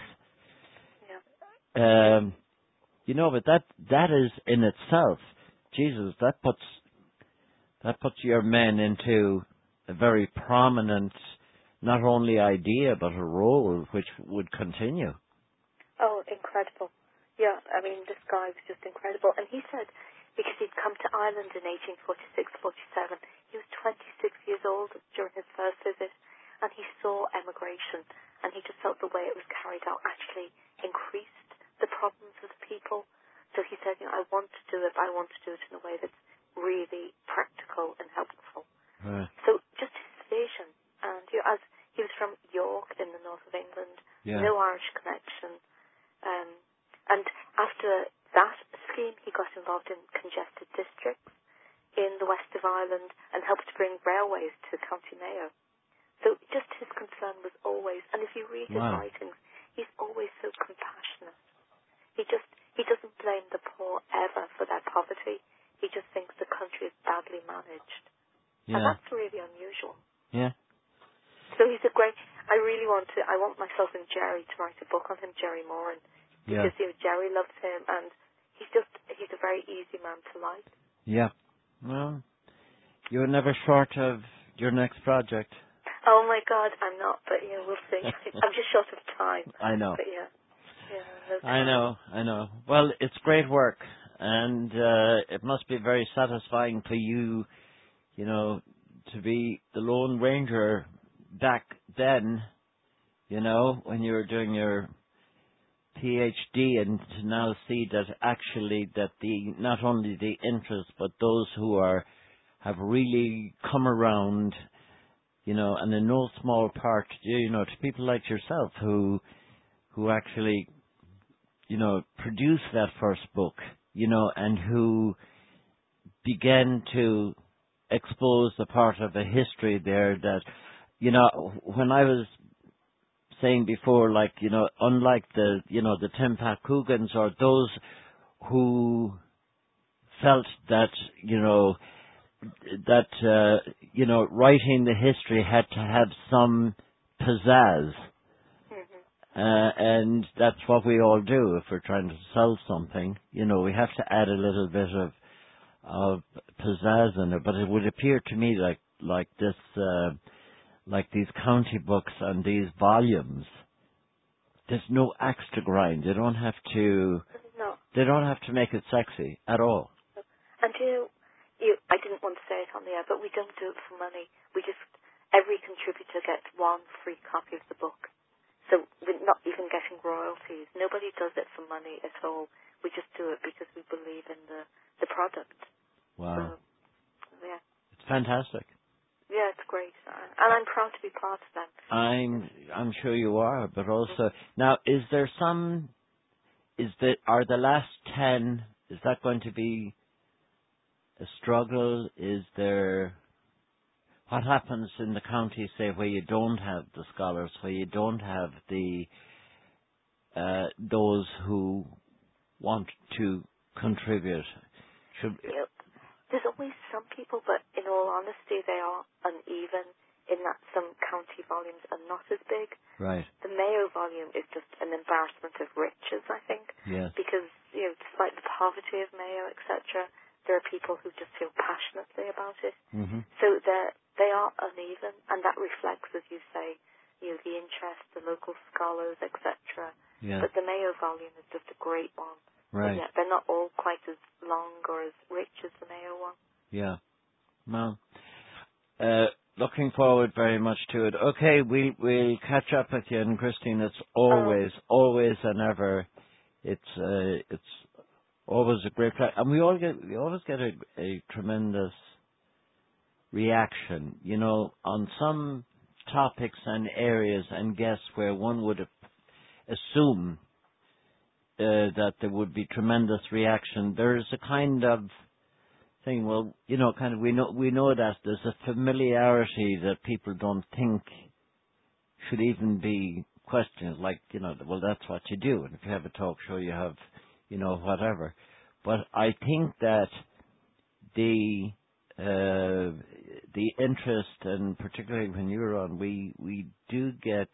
Yeah. Um, you know, but that that is in itself, Jesus, that puts that puts your men into a very prominent, not only idea but a role which would continue. Oh, incredible. Yeah, I mean, this guy was just incredible. And he said, because he'd come to Ireland in eighteen forty-six forty-seven, he was twenty-six years old during his first visit, and he saw emigration, and he just felt the way it was carried out actually increased the problems of the people. So he said, you know, I want to do it, but I want to do it in a way that's really practical and helpful. Right. So just his vision, and you know, as he was from York in the north of England, Yeah. no Irish connection, um, and after that scheme, he got involved in congested districts in the west of Ireland and helped to bring railways to County Mayo. So just his concern was always, and if you read his Wow. writings, he's always so compassionate. He just, he doesn't blame the poor ever for their poverty. He just thinks the country is badly managed. And Yeah. that's really unusual. Yeah. So he's a great, I really want to, I want myself and Jerry to write a book on him, Jerry Moran, Yeah. because you know, Jerry loves him, and he's just, he's a very easy man to like. Yeah. Well, you're never short of your next project. Oh my God, I'm not, but you know, we'll see. I'm just short of time. I know. But yeah, yeah, no time. I know, I know. Well, it's great work, and uh, it must be very satisfying for you, you know, to be the Lone Ranger back then, you know, when you were doing your PhD, and to now see that actually that the not only the interest but those who are have really come around, you know, and in no small part, you know, to people like yourself who who actually, you know, produced that first book, you know, and who began to expose the part of the history there that, you know, when I was saying before, like, you know, unlike the, you know, the Timpak Coogans or those who felt that, you know, that, uh, you know, writing the history had to have some pizzazz. Mm-hmm. Uh, and that's what we all do if we're trying to sell something. You know, we have to add a little bit of, of pizzazz in it. But it would appear to me like, like this, uh, like these county books and these volumes, there's no axe to grind. They don't have to, No. they don't have to make it sexy at all. And you know, you, I didn't want to say it on the air, but we don't do it for money. We just, every contributor gets one free copy of the book. So we're not even getting royalties. Nobody does it for money at all. We just do it because we believe in the, the product. Wow. So, yeah. It's fantastic. Yeah, it's great. And I'm proud to be part of that. I'm, I'm sure you are, but also, now, is there some, is the, are the last ten, is that going to be a struggle? Is there, what happens in the county, say, where you don't have the scholars, where you don't have the, uh, those who want to contribute? Should, Yep. There's always some people, but in all honesty, they are uneven in that some county volumes are not as big. right, The Mayo volume is just an embarrassment of riches, I think, yes, because, you know, despite the poverty of Mayo, et cetera, there are people who just feel passionately about it. hmm So they're, they are uneven, and that reflects, as you say, you know, the interest, the local scholars, et cetera. yeah, But the Mayo volume is just a great one. But right, yeah, they're not all quite as long or as rich as the Mayo one. yeah, well, uh, looking forward very much to it. Okay, we, we'll catch up with you, and Christine, it's Um, always, always and ever, it's, uh, it's always a great pleasure, and we all get, we always get a, a tremendous reaction, you know, on some topics and areas and guests where one would assume uh, that there would be tremendous reaction. There's a kind of thing, well, you know, kind of, we know, we know that there's a familiarity that people don't think should even be questioned, like, you know, well, that's what you do, and if you have a talk show, you have, you know, whatever. But I think that the uh, the interest, and particularly when you're on, we we do get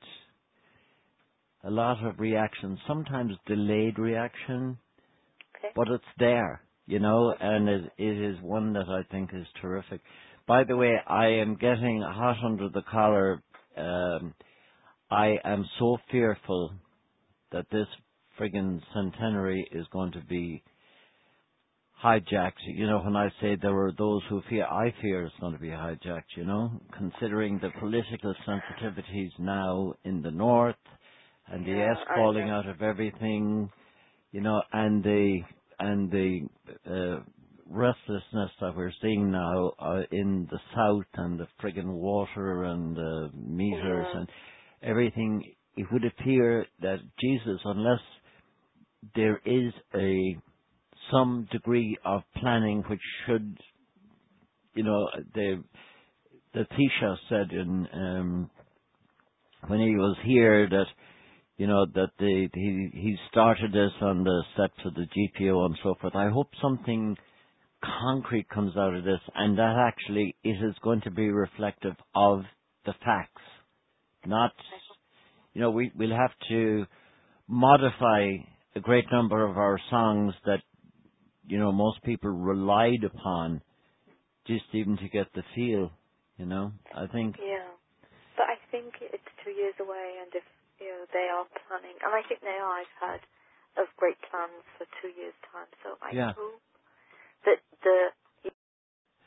a lot of reaction, sometimes delayed reaction, okay. but it's there, you know, and it, it is one that I think is terrific. By the way, I am getting hot under the collar. Um, I am so fearful that this friggin' centenary is going to be hijacked. You know, when I say there are those who fear, I fear it's going to be hijacked, you know, considering the political sensitivities now in the north and the Yeah, S I falling know. out of everything, you know, and the, and the, uh, restlessness that we're seeing now uh, in the south, and the friggin' water and the meters Yeah. and everything. It would appear that Jesus, unless there is a some degree of planning which should, you know, the the Taoiseach said in um, when he was here that, you know, that the he he started this on the steps of the G P O and so forth. I hope something concrete comes out of this, and that actually it is going to be reflective of the facts, not, you know, we we'll have to modify a great number of our songs that, you know, most people relied upon just even to get the feel, you know. I think, Yeah. But I think it's two years away, and if, you know, they are planning, and I think they are, I've heard of great plans for two years' time, so I yeah, hope that the,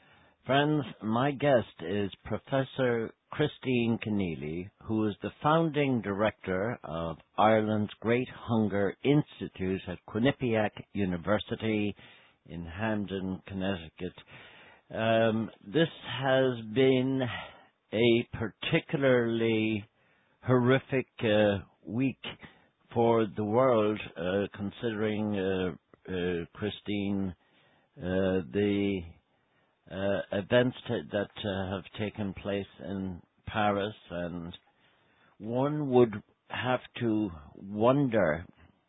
Friends, my guest is Professor Christine Keneally, who is the founding director of Ireland's Great Hunger Institute at Quinnipiac University in Hamden, Connecticut. Um, this has been a particularly horrific uh, week for the world, uh, considering, uh, uh, Christine, uh, the uh, events t- that uh, have taken place in Paris, and one would have to wonder,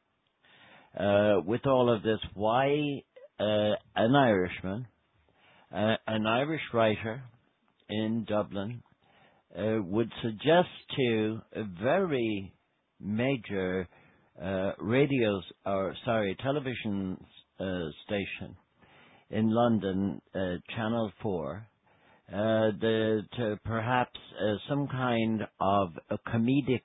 uh, with all of this, why uh, an Irishman, uh, an Irish writer in Dublin, uh, would suggest to a very major uh, radio, or sorry, television uh, station in London, uh, Channel four, uh, the, to perhaps uh, some kind of a comedic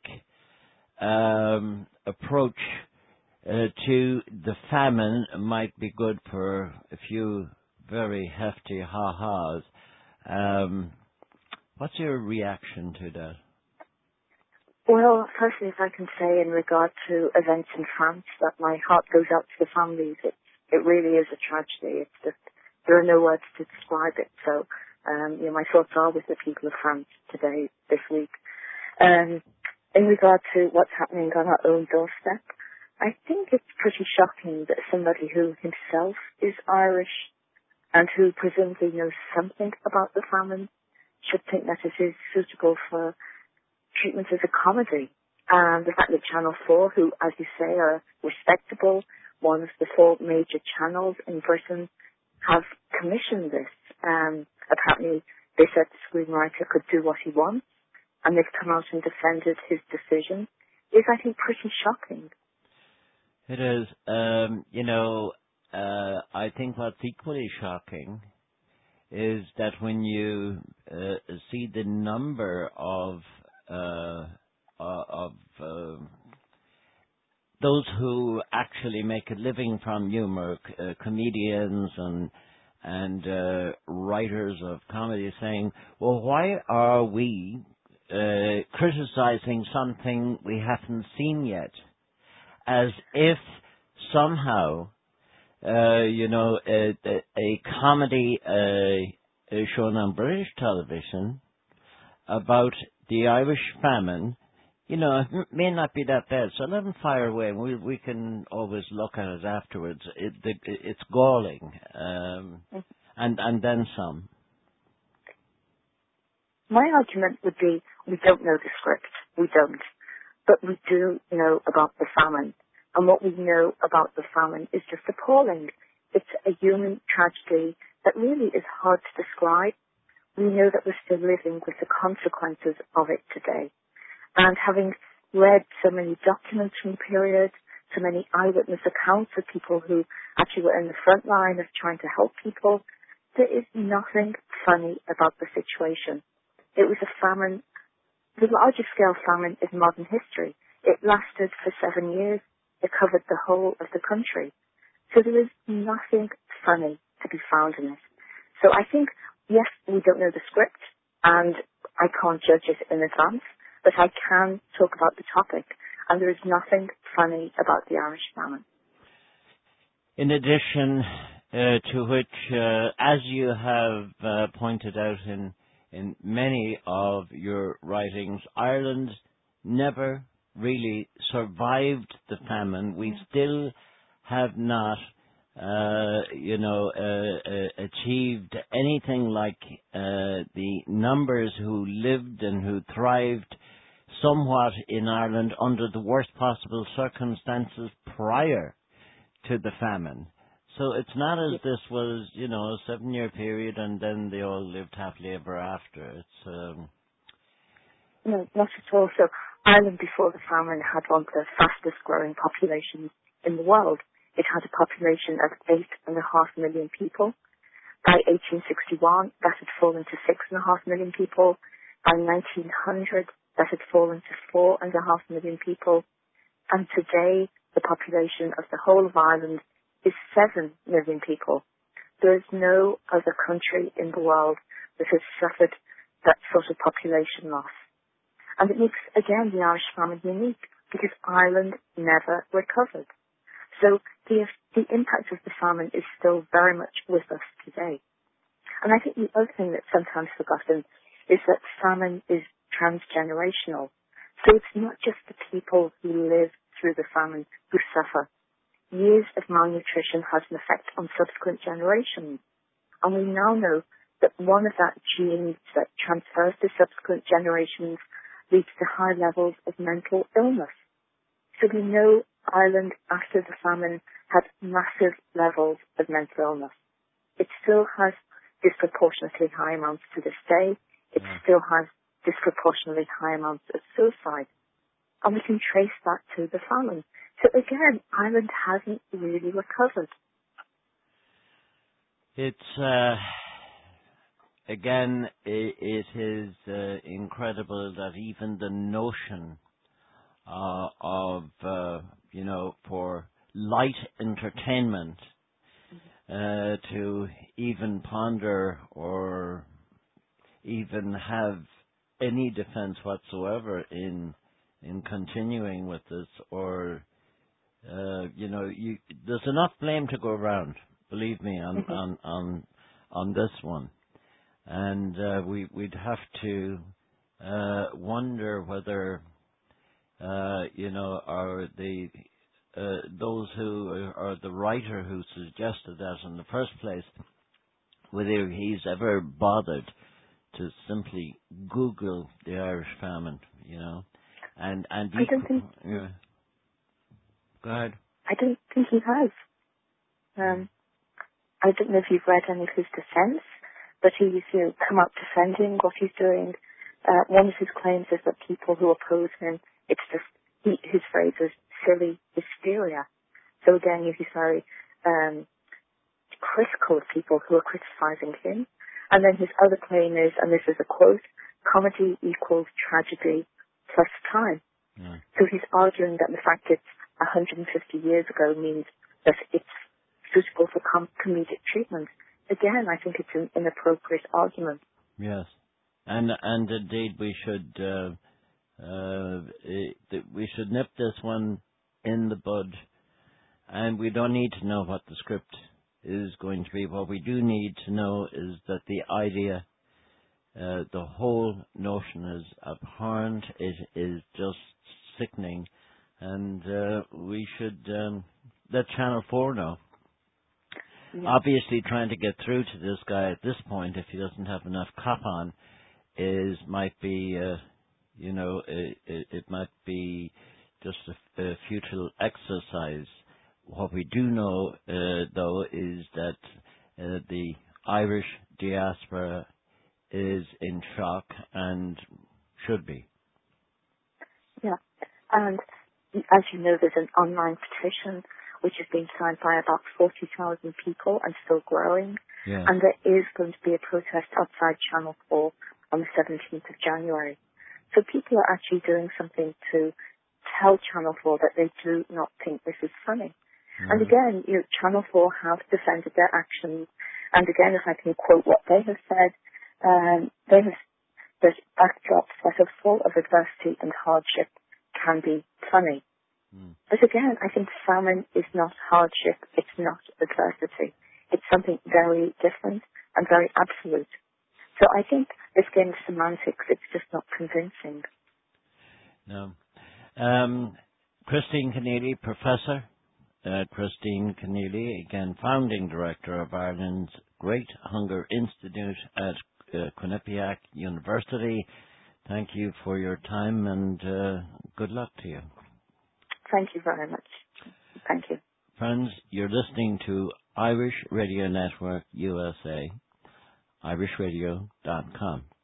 um, approach uh, to the famine might be good for a few very hefty ha-has. Um, what's your reaction to that? Well, firstly, if I can say in regard to events in France, that my heart goes out to the families. It, it really is a tragedy. It's just, there are no words to describe it. So, um, you know, my thoughts are with the people of France today, this week. Um, in regard to what's happening on our own doorstep, I think it's pretty shocking that somebody who himself is Irish and who presumably knows something about the famine should think that it is suitable for treatment as a comedy. And the fact that Channel four, who, as you say, are respectable, one of the four major channels in Britain, have commissioned this. Um, apparently, they said the screenwriter could do what he wants, and they've come out and defended his decision, is, I think, pretty shocking. It is. Um, you know, uh, I think what's equally shocking is that when you uh, see the number of uh, of uh, those who actually make a living from humor, uh, comedians and and uh, writers of comedy, saying, "Well, why are we uh, criticizing something we haven't seen yet?" As if somehow, uh, you know, a, a, a comedy uh, shown on British television about the Irish famine, you know, it may not be that bad. So let them fire away. We we can always look at it afterwards. It, it, it's galling, um, and and then some. My argument would be we don't know the script. We don't. But we do know about the famine. And what we know about the famine is just appalling. It's a human tragedy that really is hard to describe. We know that we're still living with the consequences of it today. And having read so many documents from the period, so many eyewitness accounts of people who actually were in the front line of trying to help people, there is nothing funny about the situation. It was a famine, the largest scale famine in modern history. It lasted for seven years. It covered the whole of the country. So there is nothing funny to be found in it. So I think, yes, we don't know the script, and I can't judge it in advance, but I can talk about the topic, and there is nothing funny about the Irish famine. In addition uh, to which, uh, as you have uh, pointed out in in many of your writings, Ireland never really survived the famine. We still have not, uh, you know, uh, uh, achieved anything like uh, the numbers who lived and who thrived somewhat in Ireland under the worst possible circumstances prior to the famine. So it's not as this was, you know, a seven-year period and then they all lived happily ever after. It's um... No, not at all. So Ireland before the famine had one of the fastest growing populations in the world. It had a population of eight and a half million people. By eighteen sixty-one, that had fallen to six and a half million people. By nineteen hundred, that had fallen to four and a half million people. And today, the population of the whole of Ireland is seven million people. there's no other country in the world that has suffered that sort of population loss. And it makes, again, the Irish famine unique, because Ireland never recovered. So the, the impact of the famine is still very much with us today. And I think the other thing that's sometimes forgotten is that famine is transgenerational. So it's not just the people who live through the famine who suffer. Years of malnutrition has an effect on subsequent generations. And we now know that one of that genes that transfers to subsequent generations leads to high levels of mental illness. So we know Ireland, after the famine, had massive levels of mental illness. It still has disproportionately high amounts to this day. It Yeah. still has disproportionately high amounts of suicide. And we can trace that to the famine. So again, Ireland hasn't really recovered. It's, uh, again, it, it is uh, incredible that even the notion uh, of, uh, you know, for light entertainment, uh, to even ponder or even have any defense whatsoever in in continuing with this, or uh, you know, you, there's enough blame to go around. Believe me, on Mm-hmm. on on on this one, and uh, we we'd have to uh, wonder whether uh, you know, are the uh, those who are the writer who suggested that in the first place, whether he's ever bothered to simply Google the Irish famine, you know, and and I don't equ- think yeah. Go ahead. I don't think he has. Um, I don't know if you've read any of his defence, but he's, you know, come out defending what he's doing. Uh, one of his claims is that people who oppose him, it's just, he, his phrase is silly hysteria. So again, he's very um, critical of people who are criticising him. And then his other claim is, and this is a quote, comedy equals tragedy plus time. Yeah. So he's arguing that the fact it's one hundred fifty years ago means that it's suitable for com- comedic treatment. Again, I think it's an inappropriate argument. Yes, and and indeed we should uh, uh, it, we should nip this one in the bud, and we don't need to know what the script is going to be. What we do need to know is that the idea, uh, the whole notion is abhorrent. It is just sickening, and uh, we should um, let Channel Four know. Yeah. Obviously, trying to get through to this guy at this point, if he doesn't have enough cop on, is might be, uh, you know, it, it, it might be just a, a futile exercise. What we do know, uh, though, is that uh, the Irish diaspora is in shock and should be. Yeah. And as you know, there's an online petition which has been signed by about forty thousand people and still growing. Yeah. And there is going to be a protest outside Channel four on the seventeenth of January. So people are actually doing something to tell Channel four that they do not think this is funny. Mm. And again, you know, Channel four have defended their actions. And again, if I can quote what they have said, um, they have that backdrops that are full of adversity and hardship can be funny. Mm. But again, I think famine is not hardship, it's not adversity. It's something very different and very absolute. So I think this game of semantics, it's just not convincing. No. Um, Christine Keneally, Professor. Uh, Christine Keneally, again, founding director of Ireland's Great Hunger Institute at uh, Quinnipiac University. Thank you for your time, and uh, good luck to you. Thank you very much. Thank you. Friends, you're listening to Irish Radio Network U S A, irish radio dot com.